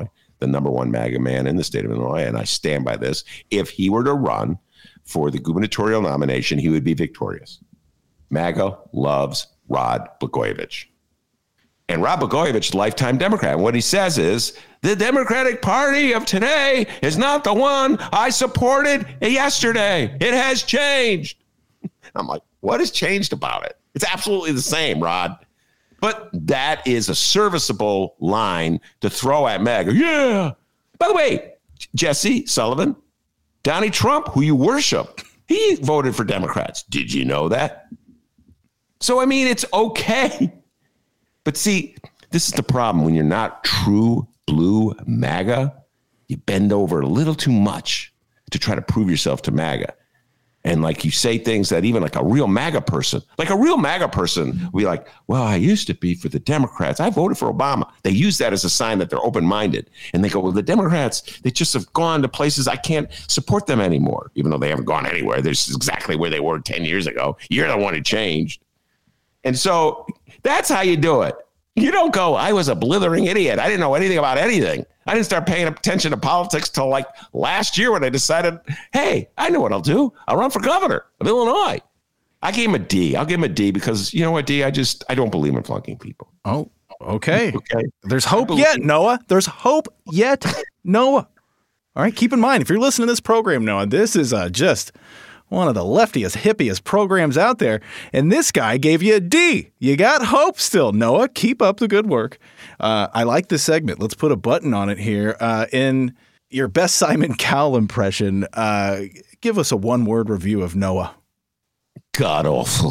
the number one MAGA man in the state of Illinois, and I stand by this. If he were to run for the gubernatorial nomination, he would be victorious. MAGA loves Rod Blagojevich. And Rod Blagojevich, lifetime Democrat. And what he says is, the Democratic Party of today is not the one I supported yesterday. It has changed. I'm like, what has changed about it? It's absolutely the same, Rod. But that is a serviceable line to throw at MAGA. Yeah. By the way, Jesse Sullivan, Donnie Trump, who you worship, he voted for Democrats. Did you know that? So, I mean, it's okay. But see, this is the problem. When you're not true blue MAGA, you bend over a little too much to try to prove yourself to MAGA. And like you say things that even like a real MAGA person will be like, well, I used to be for the Democrats. I voted for Obama. They use that as a sign that they're open-minded. And they go, well, the Democrats, they just have gone to places I can't support them anymore, even though they haven't gone anywhere. They're exactly where they were 10 years ago. You're the one who changed. And so that's how you do it. You don't go, I was a blithering idiot. I didn't know anything about anything. I didn't start paying attention to politics till like last year when I decided, hey, I know what I'll do. I'll run for governor of Illinois. I gave him a D. I'll give him a D because, you know what, D, I don't believe in flunking people. Oh, okay. There's hope yet, Noah. There's hope yet, Noah. All right, keep in mind, if you're listening to this program, Noah, this is just one of the leftiest, hippiest programs out there. And this guy gave you a D. You got hope still, Noah. Keep up the good work. I like this segment. Let's put a button on it here. In your best Simon Cowell impression, give us a one-word review of Noah. God awful.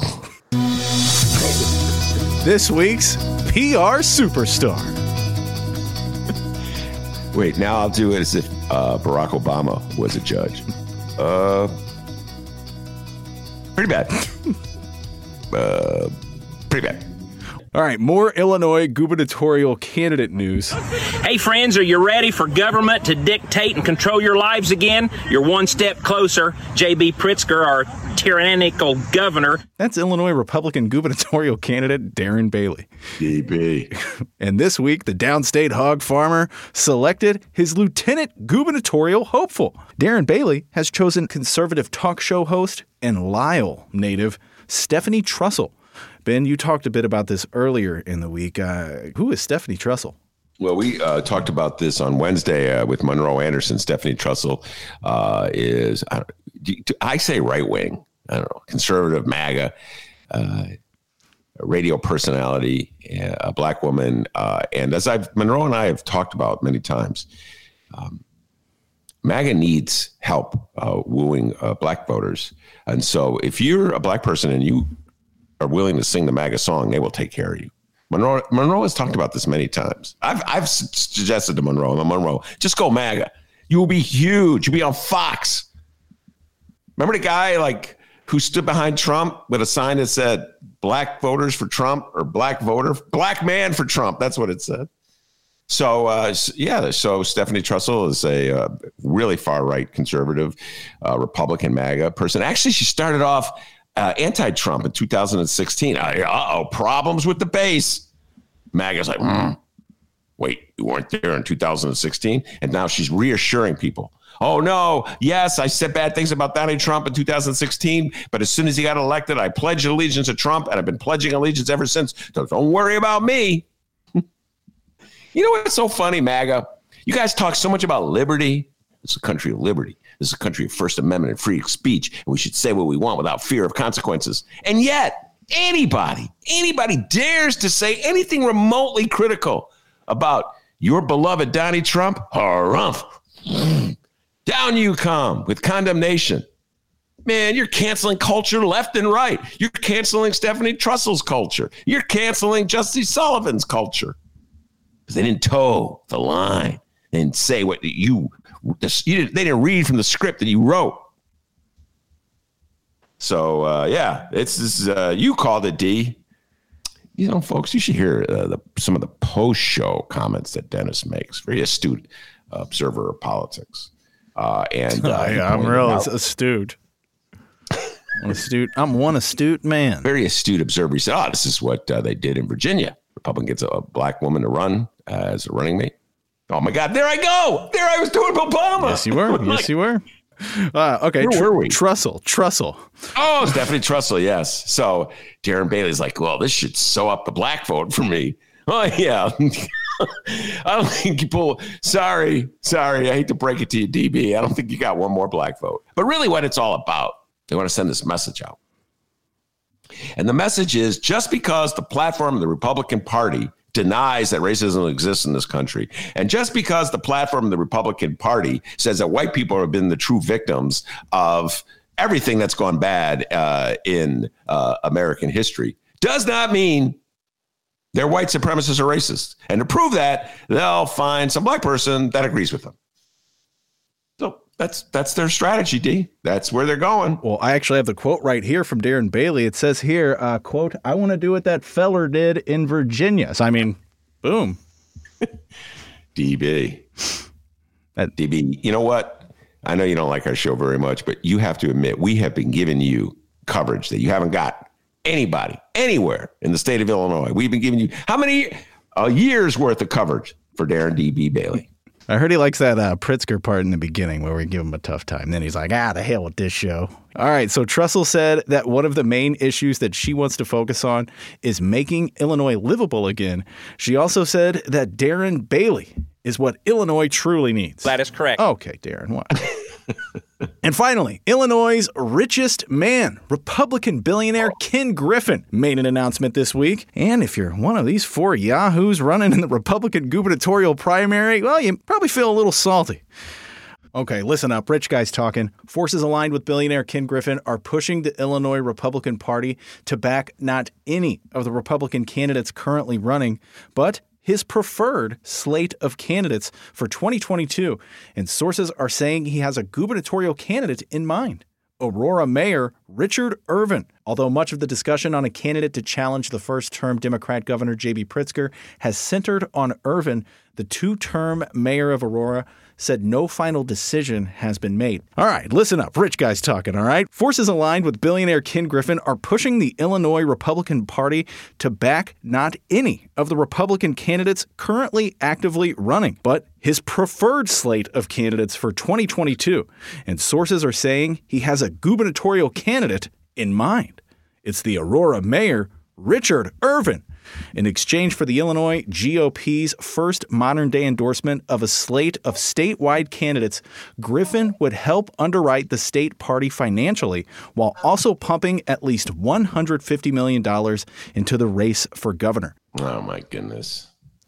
This week's PR superstar. Wait, now I'll do it as if Barack Obama was a judge. Pretty bad. Pretty bad. All right, more Illinois gubernatorial candidate news. Hey, friends, are you ready for government to dictate and control your lives again? You're one step closer. J.B. Pritzker, our tyrannical governor. That's Illinois Republican gubernatorial candidate Darren Bailey. DB. And this week, the downstate hog farmer selected his lieutenant gubernatorial hopeful. Darren Bailey has chosen conservative talk show host and Lisle native Stephanie Trussell. Ben, you talked a bit about this earlier in the week. Who is Stephanie Trussell? Well, we talked about this on Wednesday with Monroe Anderson. Stephanie Trussell is, I say right wing, I don't know, conservative MAGA, a radio personality, a black woman. And as Monroe and I have talked about many times, MAGA needs help wooing black voters. And so if you're a black person and you are willing to sing the MAGA song, they will take care of you. Monroe has talked about this many times. I've suggested to Monroe, just go MAGA. You will be huge. You'll be on Fox. Remember the guy who stood behind Trump with a sign that said black voters for Trump or black man for Trump. That's what it said. So, so Stephanie Trussell is a really far-right conservative Republican MAGA person. Actually, she started off anti-Trump in 2016. Problems with the base. MAGA's like, wait, you weren't there in 2016? And now she's reassuring people. Oh, no, yes, I said bad things about Donald Trump in 2016, but as soon as he got elected, I pledged allegiance to Trump, and I've been pledging allegiance ever since. So don't worry about me. You know what's so funny, MAGA? You guys talk so much about liberty. It's a country of liberty. This is a country of First Amendment and free speech, and we should say what we want without fear of consequences. And yet, anybody dares to say anything remotely critical about your beloved Donnie Trump, harumph. Down you come with condemnation. Man, you're canceling culture left and right. You're canceling Stephanie Trussell's culture. You're canceling Jesse Sullivan's culture. Because they didn't toe the line. They didn't say what they didn't read from the script that you wrote. So, you called it, D. You know, folks, you should hear some of the post-show comments that Dennis makes. Very astute observer of politics. I'm real astute. I'm one astute man. Very astute observer. He said, this is what they did in Virginia. Republican gets a black woman to run as a running mate. Oh, my God. There I go. There I was doing Obama. Yes, you were. Yes, you were. Okay. Where were we? Trussell. Oh, it's definitely Trussell. Yes. So Darren Bailey's like, well, this should sew up the black vote for me. Oh, yeah. I don't think people, sorry. I hate to break it to you, DB. I don't think you got one more black vote. But really what it's all about, they want to send this message out. And the message is just because the platform of the Republican Party denies that racism exists in this country, and just because the platform of the Republican Party says that white people have been the true victims of everything that's gone bad in American history, does not mean they're white supremacists or racists. And to prove that, they'll find some black person that agrees with them. So that's their strategy, D. That's where they're going. Well, I actually have the quote right here from Darren Bailey. It says here, quote, I want to do what that feller did in Virginia. So, I mean, boom. DB. DB, you know what? I know you don't like our show very much, but you have to admit we have been giving you coverage that you haven't got anybody anywhere in the state of Illinois. We've been giving you how many years worth of coverage for Darren DB Bailey? I heard he likes that Pritzker part in the beginning where we give him a tough time. Then he's like, the hell with this show. All right. So Trussell said that one of the main issues that she wants to focus on is making Illinois livable again. She also said that Darren Bailey is what Illinois truly needs. That is correct. Okay, Darren. What? And finally, Illinois' richest man, Republican billionaire Ken Griffin, made an announcement this week. And if you're one of these 4 yahoos running in the Republican gubernatorial primary, well, you probably feel a little salty. Okay, listen up. Rich guys talking. Forces aligned with billionaire Ken Griffin are pushing the Illinois Republican Party to back not any of the Republican candidates currently running, but his preferred slate of candidates for 2022, and sources are saying he has a gubernatorial candidate in mind, Aurora Mayor Richard Irvin. Although much of the discussion on a candidate to challenge the first-term Democrat Governor J.B. Pritzker has centered on Irvin, the two-term mayor of Aurora said no final decision has been made. All right, listen up. Rich guys talking, all right? Forces aligned with billionaire Ken Griffin are pushing the Illinois Republican Party to back not any of the Republican candidates currently actively running, but his preferred slate of candidates for 2022. And sources are saying he has a gubernatorial candidate in mind. It's the Aurora Mayor, Richard Irvin. In exchange for the Illinois GOP's first modern-day endorsement of a slate of statewide candidates, Griffin would help underwrite the state party financially while also pumping at least $150 million into the race for governor. Oh, my goodness.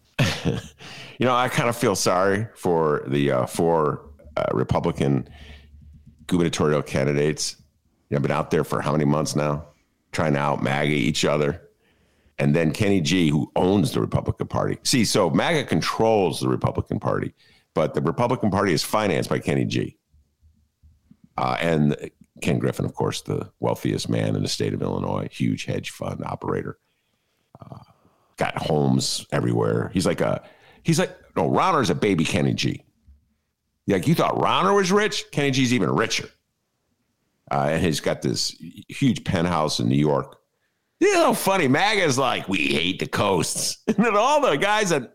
I kind of feel sorry for the four Republican gubernatorial candidates. I've been out there for how many months now, trying to out-MAGA each other. And then Kenny G, who owns the Republican Party. See, so MAGA controls the Republican Party, but the Republican Party is financed by Kenny G. And Ken Griffin, of course, the wealthiest man in the state of Illinois, huge hedge fund operator. Got homes everywhere. Rauner's a baby Kenny G. Like, you thought Rauner was rich? Kenny G's even richer. And he's got this huge penthouse in New York. Funny. MAGA's like, we hate the coasts. And then all the guys that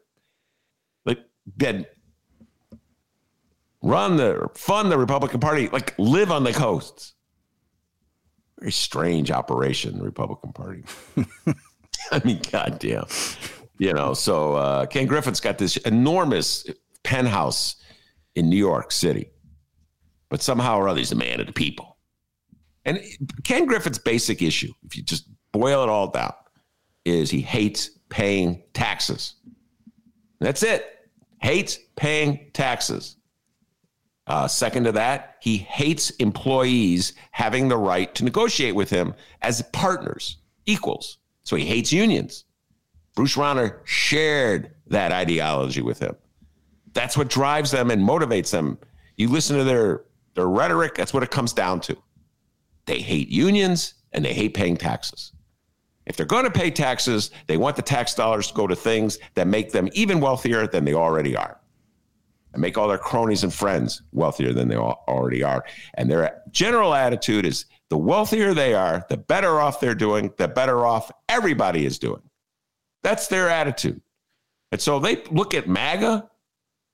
fund the Republican Party, live on the coasts. Very strange operation, the Republican Party. I mean, goddamn. So Ken Griffin's got this enormous penthouse in New York City. But somehow or other, he's the man of the people. And Ken Griffin's basic issue, if you just boil it all down, is he hates paying taxes. That's it. Hates paying taxes. Second to that, he hates employees having the right to negotiate with him as partners, equals. So he hates unions. Bruce Rauner shared that ideology with him. That's what drives them and motivates them. You listen to their rhetoric, that's what it comes down to. They hate unions and they hate paying taxes. If they're going to pay taxes, they want the tax dollars to go to things that make them even wealthier than they already are, and make all their cronies and friends wealthier than they already are. And their general attitude is the wealthier they are, the better off they're doing, the better off everybody is doing. That's their attitude. And so they look at MAGA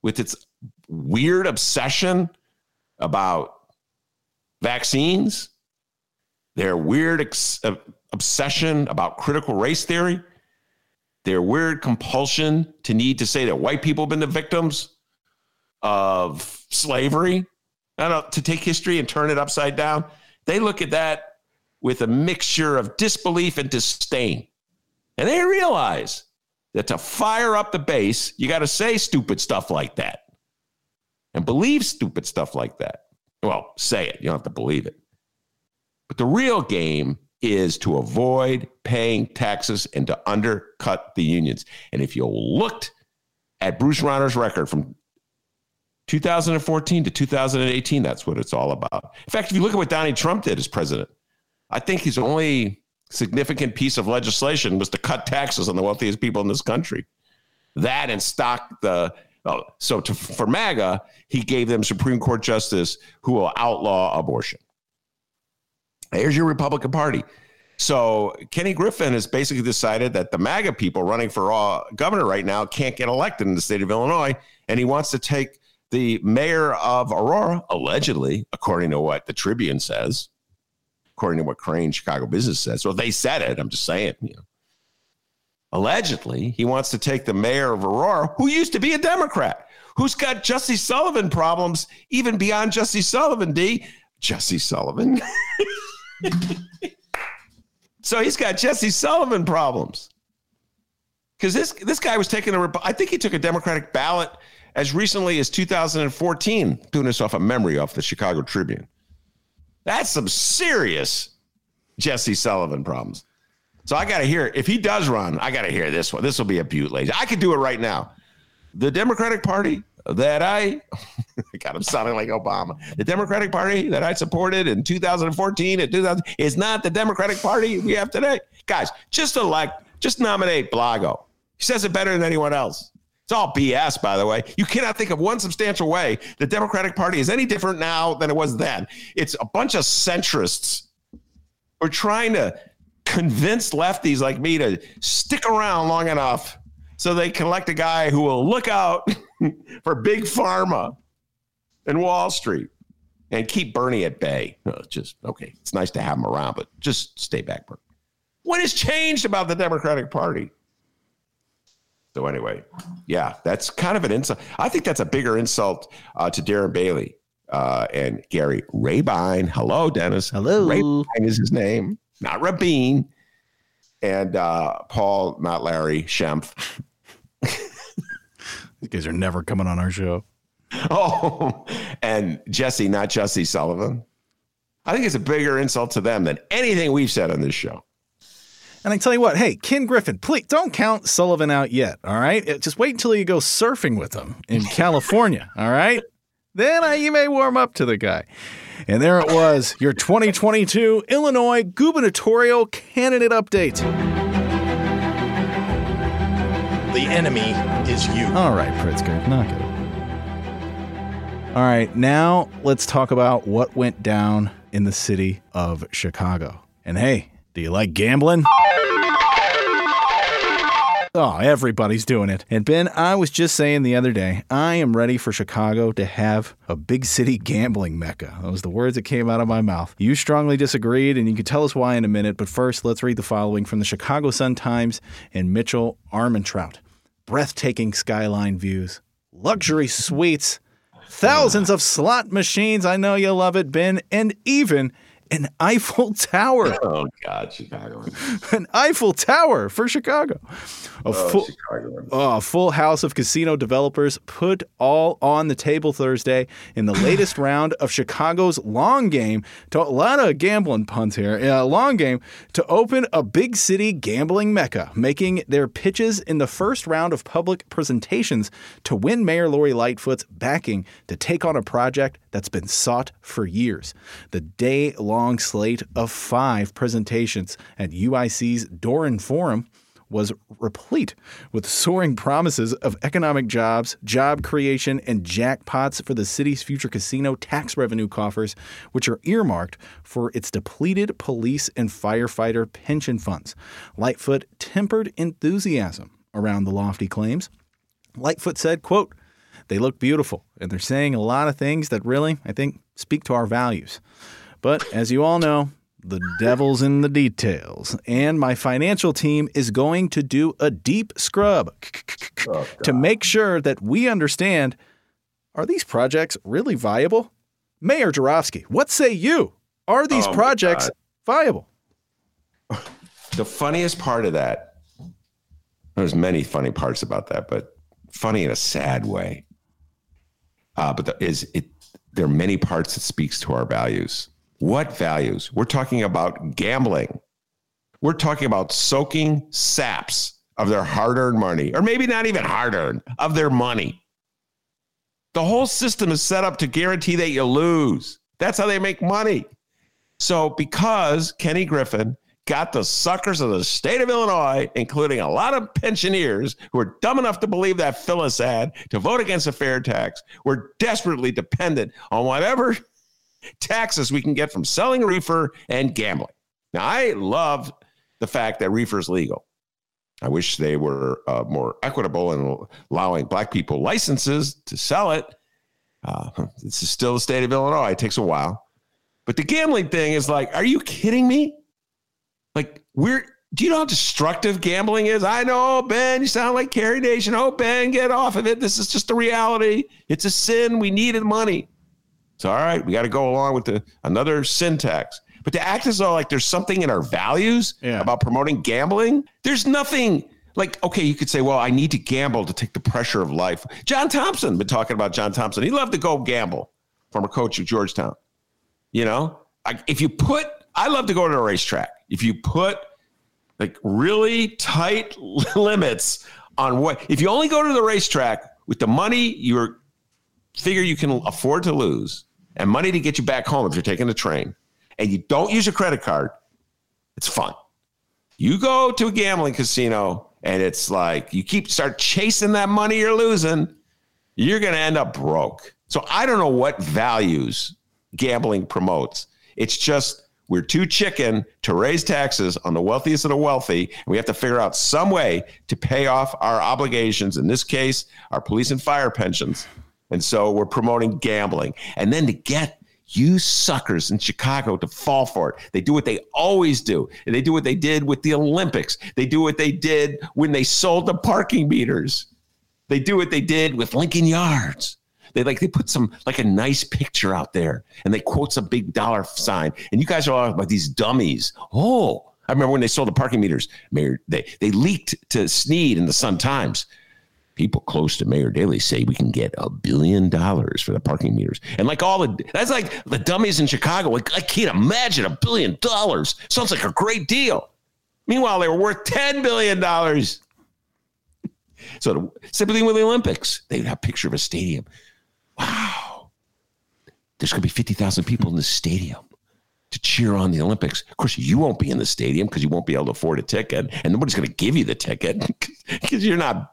with its weird obsession about vaccines, their weird obsession about critical race theory, their weird compulsion to need to say that white people have been the victims of slavery, to take history and turn it upside down. They look at that with a mixture of disbelief and disdain. And they realize that to fire up the base, you got to say stupid stuff like that and believe stupid stuff like that. Well, say it. You don't have to believe it. But the real game is to avoid paying taxes and to undercut the unions. And if you looked at Bruce Rauner's record from 2014 to 2018, that's what it's all about. In fact, if you look at what Donald Trump did as president, I think his only significant piece of legislation was to cut taxes on the wealthiest people in this country. That and for MAGA, he gave them Supreme Court justice who will outlaw abortion. Here's your Republican Party. So Kenny Griffin has basically decided that the MAGA people running for governor right now can't get elected in the state of Illinois, and he wants to take the mayor of Aurora, allegedly, according to what the Tribune says, according to what Crane Chicago Business says. Well, they said it. I'm just saying, Allegedly, he wants to take the mayor of Aurora, who used to be a Democrat, who's got Jussie Sullivan problems, even beyond Jussie Sullivan, Jussie Sullivan. So he's got Jussie Sullivan problems. Because this guy was taking I think he took a Democratic ballot as recently as 2014, doing this off of memory off the Chicago Tribune. That's some serious Jussie Sullivan problems. So I got to hear, if he does run, I got to hear this one. This will be a beaut, ladies. I could do it right now. The Democratic Party that I got him sounding like Obama. The Democratic Party that I supported in 2014 and 2000 is not the Democratic Party we have today. Guys, just nominate Blago. He says it better than anyone else. It's all BS, by the way. You cannot think of one substantial way the Democratic Party is any different now than it was then. It's a bunch of centrists who are trying to convince lefties like me to stick around long enough so they can elect a guy who will look out for big pharma and Wall Street and keep Bernie at bay. Okay, it's nice to have him around, but just stay back, Bernie. What has changed about the Democratic Party? So anyway, yeah, that's kind of an insult. I think that's a bigger insult to Darren Bailey and Gary Rabine. Hello, Dennis. Hello. Rabine is his name, not Rabin. And Paul, not Larry, Schempf. You guys are never coming on our show. Oh, and Jesse, not Jussie Sullivan. I think it's a bigger insult to them than anything we've said on this show. And I tell you what, hey, Ken Griffin, please don't count Sullivan out yet, all right? Just wait until you go surfing with him in California, all right? Then you may warm up to the guy. And there it was, your 2022 Illinois gubernatorial candidate update. The enemy is you. All right, Pritzker, knock it. All right, now let's talk about what went down in the city of Chicago. And hey, do you like gambling? Oh, everybody's doing it. And Ben, I was just saying the other day, I am ready for Chicago to have a big city gambling mecca. Those are the words that came out of my mouth. You strongly disagreed, and you can tell us why in a minute. But first, let's read the following from the Chicago Sun-Times and Mitchell Armentrout. Breathtaking skyline views, luxury suites, thousands of slot machines. I know you love it, Ben, and even an Eiffel Tower. Oh, God, Chicago. An Eiffel Tower for Chicago. A full house of casino developers put all on the table Thursday in the latest round of Chicago's long game. A lot of gambling puns here. Long game to open a big city gambling mecca, making their pitches in the first round of public presentations to win Mayor Lori Lightfoot's backing to take on a project that's been sought for years. The day-long slate of 5 presentations at UIC's Doran Forum was replete with soaring promises of economic jobs, job creation, and jackpots for the city's future casino tax revenue coffers, which are earmarked for its depleted police and firefighter pension funds. Lightfoot tempered enthusiasm around the lofty claims. Lightfoot said, quote, They look beautiful, and they're saying a lot of things that really, I think, speak to our values. But as you all know, the devil's in the details, and my financial team is going to do a deep scrub to make sure that we understand, are these projects really viable? Mayor Joravsky, what say you? Are these projects viable? The funniest part of that, there's many funny parts about that, but funny in a sad way. There are many parts that speaks to our values. What values? We're talking about gambling. We're talking about soaking saps of their hard-earned money, or maybe not even hard-earned, of their money. The whole system is set up to guarantee that you lose. That's how they make money. So because Kenny Griffin got the suckers of the state of Illinois, including a lot of pensioners who are dumb enough to believe that Phyllis ad to vote against a fair tax, we're desperately dependent on whatever taxes we can get from selling reefer and gambling. Now, I love the fact that reefer is legal. I wish they were more equitable in allowing black people licenses to sell it. This is still the state of Illinois. It takes a while. But the gambling thing is like, are you kidding me? Like, do you know how destructive gambling is? I know, Ben, you sound like Carrie Nation. Oh, Ben, get off of it. This is just a reality. It's a sin. We needed money. It's all right. We got to go along with another sin tax. But to act as though like there's something in our values about promoting gambling, there's nothing. Like, okay, you could say, well, I need to gamble to take the pressure of life. John Thompson, been talking about John Thompson. He loved to go gamble, former coach of Georgetown. You know, I love to go to a racetrack. If you put like really tight limits on if you only go to the racetrack with the money you figure you can afford to lose and money to get you back home if you're taking the train, and you don't use a credit card, it's fun. You go to a gambling casino and it's like you start chasing that money you're losing, you're going to end up broke. So I don't know what values gambling promotes. It's just we're too chicken to raise taxes on the wealthiest of the wealthy, and we have to figure out some way to pay off our obligations, in this case, our police and fire pensions. And so we're promoting gambling. And then to get you suckers in Chicago to fall for it, they do what they always do. And they do what they did with the Olympics. They do what they did when they sold the parking meters. They do what they did with Lincoln Yards. They put a nice picture out there and they quote some big dollar sign. And you guys are all like these dummies. Oh, I remember when they sold the parking meters, Mayor, they leaked to Snead in the Sun-Times. People close to Mayor Daley say we can get $1 billion for the parking meters. And that's like the dummies in Chicago. Like, I can't imagine $1 billion. Sounds like a great deal. Meanwhile, they were worth $10 billion. So same thing with the Olympics. They have a picture of a stadium. Wow. There's going to be 50,000 people in the stadium to cheer on the Olympics. Of course, you won't be in the stadium because you won't be able to afford a ticket, and nobody's going to give you the ticket because you're not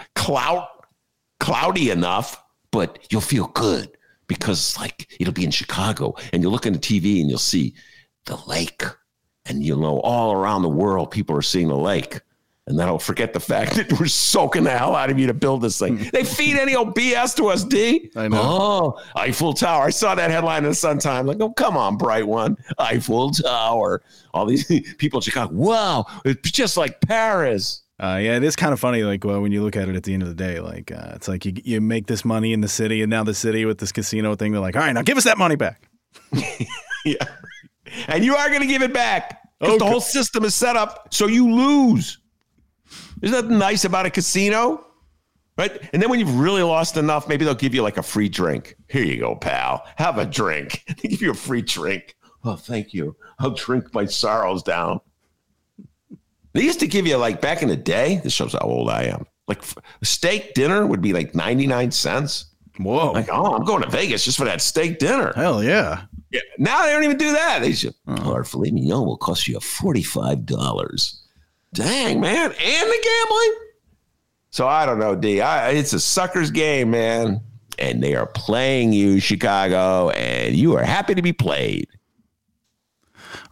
cloudy enough, but you'll feel good because it'll be in Chicago, and you'll look on the TV and you'll see the lake, and you'll know all around the world people are seeing the lake. And then I'll forget the fact that we're soaking the hell out of you to build this thing. They feed any old BS to us, D. I know. Oh, Eiffel Tower. I saw that headline in the Sun-Times. Like, oh, come on, bright one. Eiffel Tower. All these people in Chicago. Wow, it's just like Paris. Yeah, it is kind of funny, when you look at it at the end of the day, it's like you make this money in the city, and now the city with this casino thing, they're like, all right, now give us that money back. Yeah. And you are going to give it back because the whole system is set up so you lose. There's nothing nice about a casino, right? And then when you've really lost enough, maybe they'll give you a free drink. Here you go, pal. Have a drink. They give you a free drink. Oh, thank you. I'll drink my sorrows down. They used to give you, back in the day, this shows how old I am, a steak dinner would be 99 cents. Whoa. I'm going to Vegas just for that steak dinner. Hell yeah. Yeah. Now they don't even do that. They say, our filet mignon will cost you $45. Dang, man. And the gambling? So I don't know, D. It's a sucker's game, man. And they are playing you, Chicago, and you are happy to be played.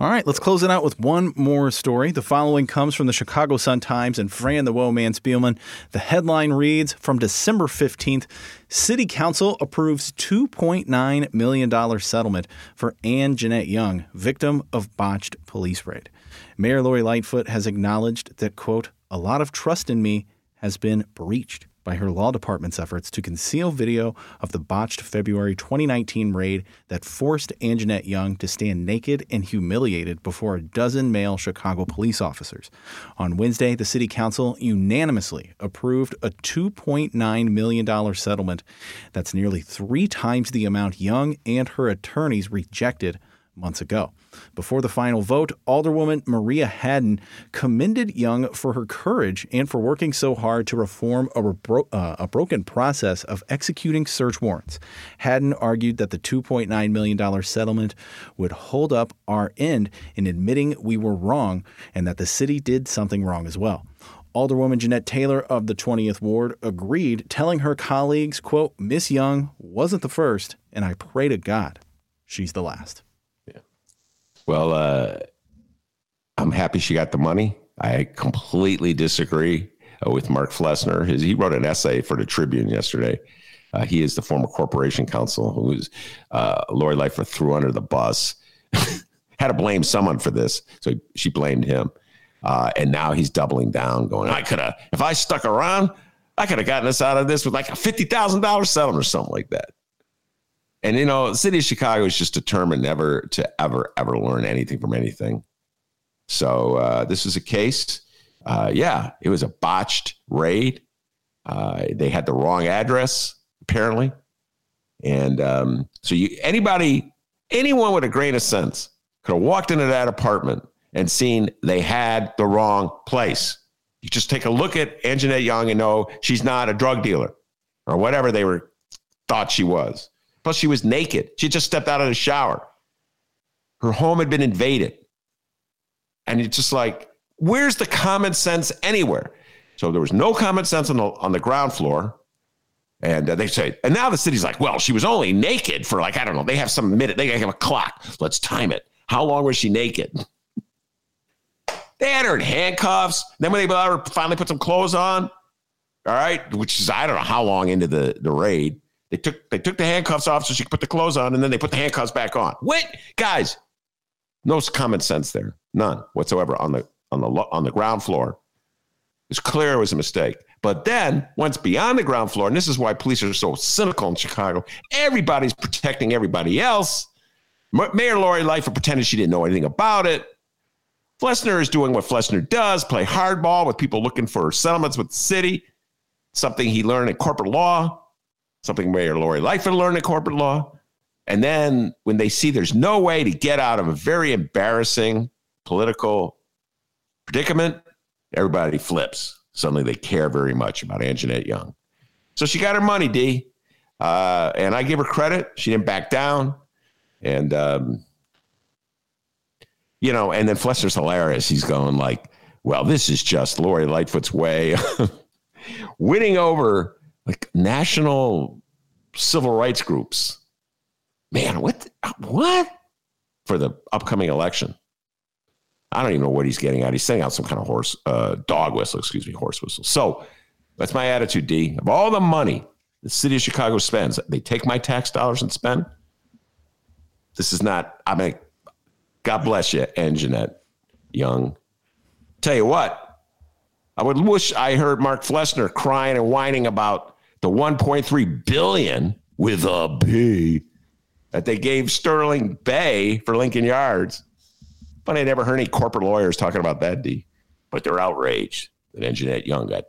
All right, let's close it out with one more story. The following comes from the Chicago Sun-Times and Fran the Woman Spielman. The headline reads, from December 15th, City Council approves $2.9 million settlement for Ann Jeanette Young, victim of botched police raid. Mayor Lori Lightfoot has acknowledged that, quote, a lot of trust in me has been breached by her law department's efforts to conceal video of the botched February 2019 raid that forced Ann Jeanette Young to stand naked and humiliated before a dozen male Chicago police officers. On Wednesday, the city council unanimously approved a $2.9 million settlement. That's nearly 3 times the amount Young and her attorneys rejected months ago. Before the final vote, Alderwoman Maria Hadden commended Young for her courage and for working so hard to reform a broken process of executing search warrants. Hadden argued that the $2.9 million settlement would hold up our end in admitting we were wrong and that the city did something wrong as well. Alderwoman Jeanette Taylor of the 20th Ward agreed, telling her colleagues, quote, Miss Young wasn't the first, and I pray to God she's the last. Well, I'm happy she got the money. I completely disagree with Mark Flessner. He wrote an essay for the Tribune yesterday. He is the former corporation counsel who was Lori Lightfoot threw under the bus. Had to blame someone for this, so she blamed him. And now he's doubling down, going, if I stuck around, I could have gotten us out of this with like a $50,000 settlement or something like that. And, you know, the city of Chicago is just determined never to ever learn anything from anything. So this is a case. It was a botched raid. They had the wrong address, apparently. And so anyone with a grain of sense could have walked into that apartment and seen they had the wrong place. You just take a look at Ann Jeanette Young and know she's not a drug dealer or whatever they thought she was. Plus, she was naked. She just stepped out of the shower. Her home had been invaded. And it's just like, where's the common sense anywhere? So there was no common sense on the ground floor. And they say, and now the city's like, well, she was only naked for like, I don't know. They have some minute. They have a clock. Let's time it. How long was she naked? They had her in handcuffs. Then when they finally put some clothes on, all right, which is, I don't know how long into the raid. They took the handcuffs off so she could put the clothes on, and then they put the handcuffs back on. Wait, guys, no common sense there, none whatsoever on the ground floor. It's clear it was a mistake. But then once beyond the ground floor, and this is why police are so cynical in Chicago, everybody's protecting everybody else. Mayor Lori Lightfoot pretended she didn't know anything about it. Flessner is doing what Flessner does, play hardball with people looking for settlements with the city, something he learned in corporate law. Something Mayor Lori Lightfoot learned in corporate law. And then when they see there's no way to get out of a very embarrassing political predicament, everybody flips. Suddenly they care very much about Ann Jeanette Young. So she got her money, D. And I give her credit. She didn't back down. And, and then Flessner's hilarious. He's going like, well, this is just Lori Lightfoot's way of winning over like national civil rights groups. Man, what? For the upcoming election. I don't even know what he's getting at. He's sending out some kind of horse whistle. So that's my attitude, D. Of all the money the city of Chicago spends, they take my tax dollars and spend. This is not, God bless you, Ann Jeanette Young. Tell you what, I would wish I heard Mark Flessner crying and whining about the $1.3 billion with a B that they gave Sterling Bay for Lincoln Yards. But I never heard any corporate lawyers talking about that, D. But they're outraged that Ann Jeanette Young got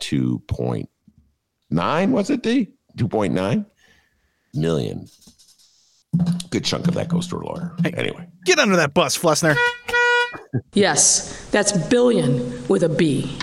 2.9, was it, D? 2.9 million. Good chunk of that goes to her lawyer. Hey, anyway. Get under that bus, Flessner. Yes, that's billion with a B.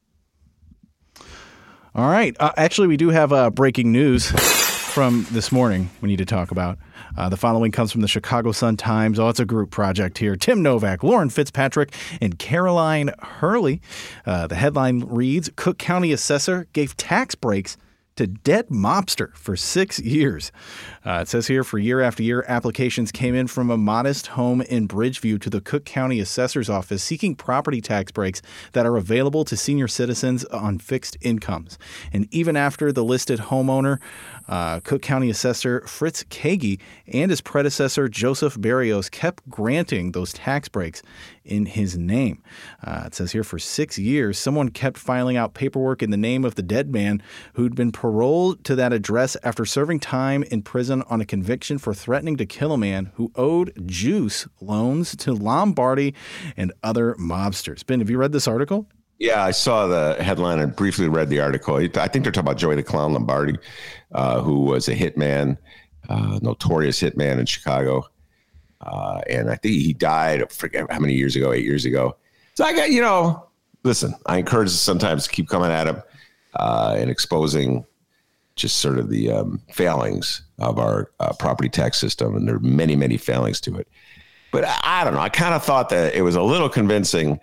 All right. Actually, we do have breaking news from this morning we need to talk about. The following comes from the Chicago Sun-Times. Oh, it's a group project here. Tim Novak, Lauren Fitzpatrick, and Caroline Hurley. The headline reads, Cook County assessor gave tax breaks to dead mobster for 6 years. It says here, for year after year, applications came in from a modest home in Bridgeview to the Cook County Assessor's Office seeking property tax breaks that are available to senior citizens on fixed incomes. And even after the listed homeowner, Cook County Assessor Fritz Kagi and his predecessor Joseph Barrios kept granting those tax breaks in his name. It says here, for 6 years, someone kept filing out paperwork in the name of the dead man who'd been paroled to that address after serving time in prison on a conviction for threatening to kill a man who owed juice loans to Lombardi and other mobsters. Ben, have you read this article? Yeah, I saw the headline and briefly read the article. I think they're talking about Joey the Clown Lombardi, who was a hitman, notorious hitman in Chicago. And I think he died, I forget how many years ago, 8 years ago. So I got, listen, I encourage us sometimes to keep coming at him and exposing just sort of the failings of our property tax system. And there are many, many failings to it. But I don't know. I kind of thought that it was a little convincing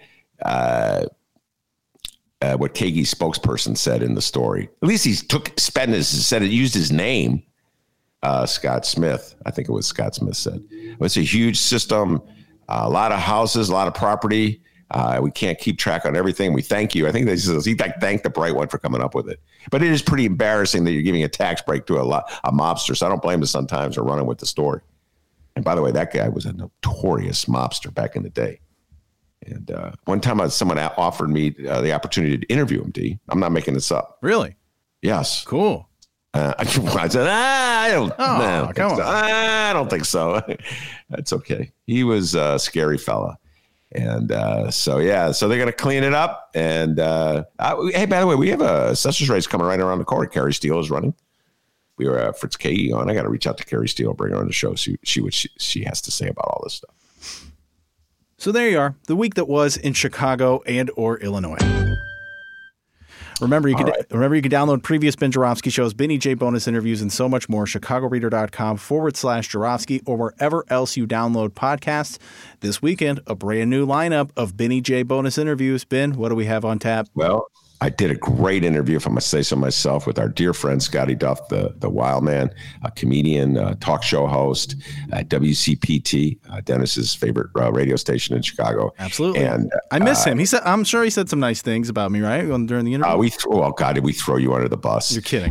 what Kagi's spokesperson said in the story. At least he used his name, Scott Smith. I think it was Scott Smith said. It's a huge system, a lot of houses, a lot of property. We can't keep track on everything. We thank you. I think he thanked the bright one for coming up with it. But it is pretty embarrassing that you're giving a tax break to a mobster. So I don't blame the Sun-Times for running with the story. And by the way, that guy was a notorious mobster back in the day. And one time someone offered me the opportunity to interview him, D. I'm not making this up. Really? Yes. Cool. I said, I don't think so. That's okay. He was a scary fella. And so they're going to clean it up. And hey, by the way, we have a assessor's race coming right around the corner. Carrie Steele is running. We were Fritz Kagi on. I got to reach out to Carrie Steele, bring her on the show, see what she has to say about all this stuff. So there you are, the week that was in Chicago and or Illinois. Remember, you can download previous Ben Joravsky shows, Benny J bonus interviews, and so much more. ChicagoReader.com/Joravsky or wherever else you download podcasts. This weekend, a brand new lineup of Benny J bonus interviews. Ben, what do we have on tap? Well, I did a great interview, if I must say so myself, with our dear friend Scotty Duff, the Wild Man, a comedian, talk show host at WCPT, Dennis's favorite radio station in Chicago. Absolutely. And I miss him. I'm sure he said some nice things about me, right, during the interview? Did we throw you under the bus? You're kidding.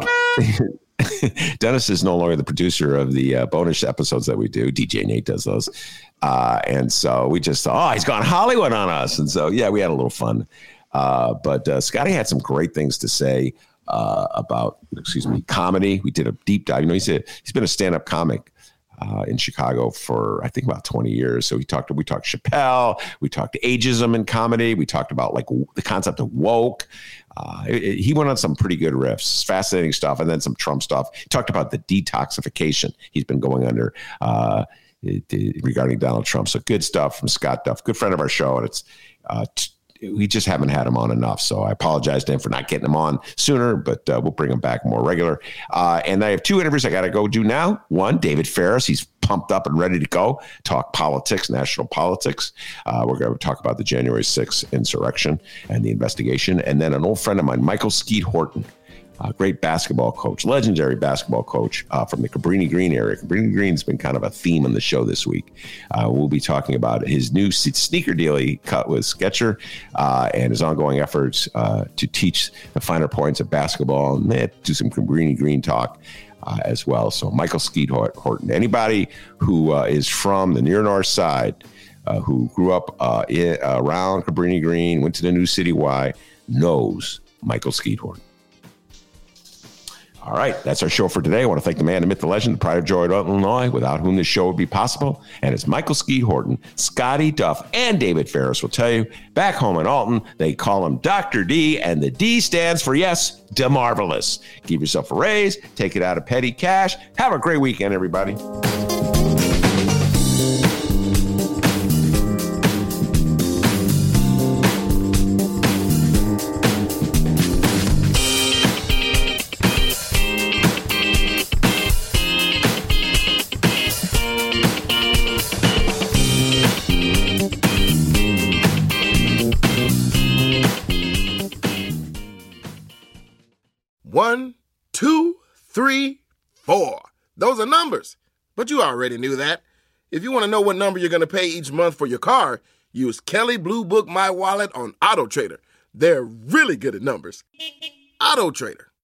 Dennis is no longer the producer of the bonus episodes that we do. DJ Nate does those. And so we just thought, he's gone Hollywood on us. And so, we had a little fun. But Scotty had some great things to say about, comedy. We did a deep dive. He's been a stand-up comic in Chicago for, I think, about 20 years. So we talked Chappelle. We talked ageism in comedy. We talked about like the concept of woke. He went on some pretty good riffs, fascinating stuff, and then some Trump stuff. He talked about the detoxification he's been going under regarding Donald Trump. So good stuff from Scott Duff, good friend of our show, and it's we just haven't had him on enough. So I apologize to him for not getting him on sooner, but we'll bring him back more regular. And I have two interviews I got to go do now. One, David Ferris. He's pumped up and ready to go talk politics, national politics. We're going to talk about the January 6th insurrection and the investigation. And then an old friend of mine, Michael Skeet Horton, a great basketball coach, legendary basketball coach from the Cabrini Green area. Cabrini Green's been kind of a theme on the show this week. We'll be talking about his new sneaker deal he cut with Skechers and his ongoing efforts to teach the finer points of basketball and do some Cabrini Green talk as well. So Michael Skeet Horton, anybody who is from the near north side, who grew up around Cabrini Green, went to the New City Y, knows Michael Skeet Horton. All right, that's our show for today. I want to thank the man, the myth, the legend, the pride of Joy, Illinois, without whom this show would be possible. And it's Michael Skeet Horton, Scotty Duff, and David Ferris will tell you, back home in Alton, they call him Dr. D, and the D stands for, yes, DeMarvelous. Give yourself a raise, take it out of petty cash. Have a great weekend, everybody. One, 3, 4. Those are numbers, but you already knew that. If you want to know what number you're going to pay each month for your car, use Kelley Blue Book My Wallet on AutoTrader. They're really good at numbers. AutoTrader.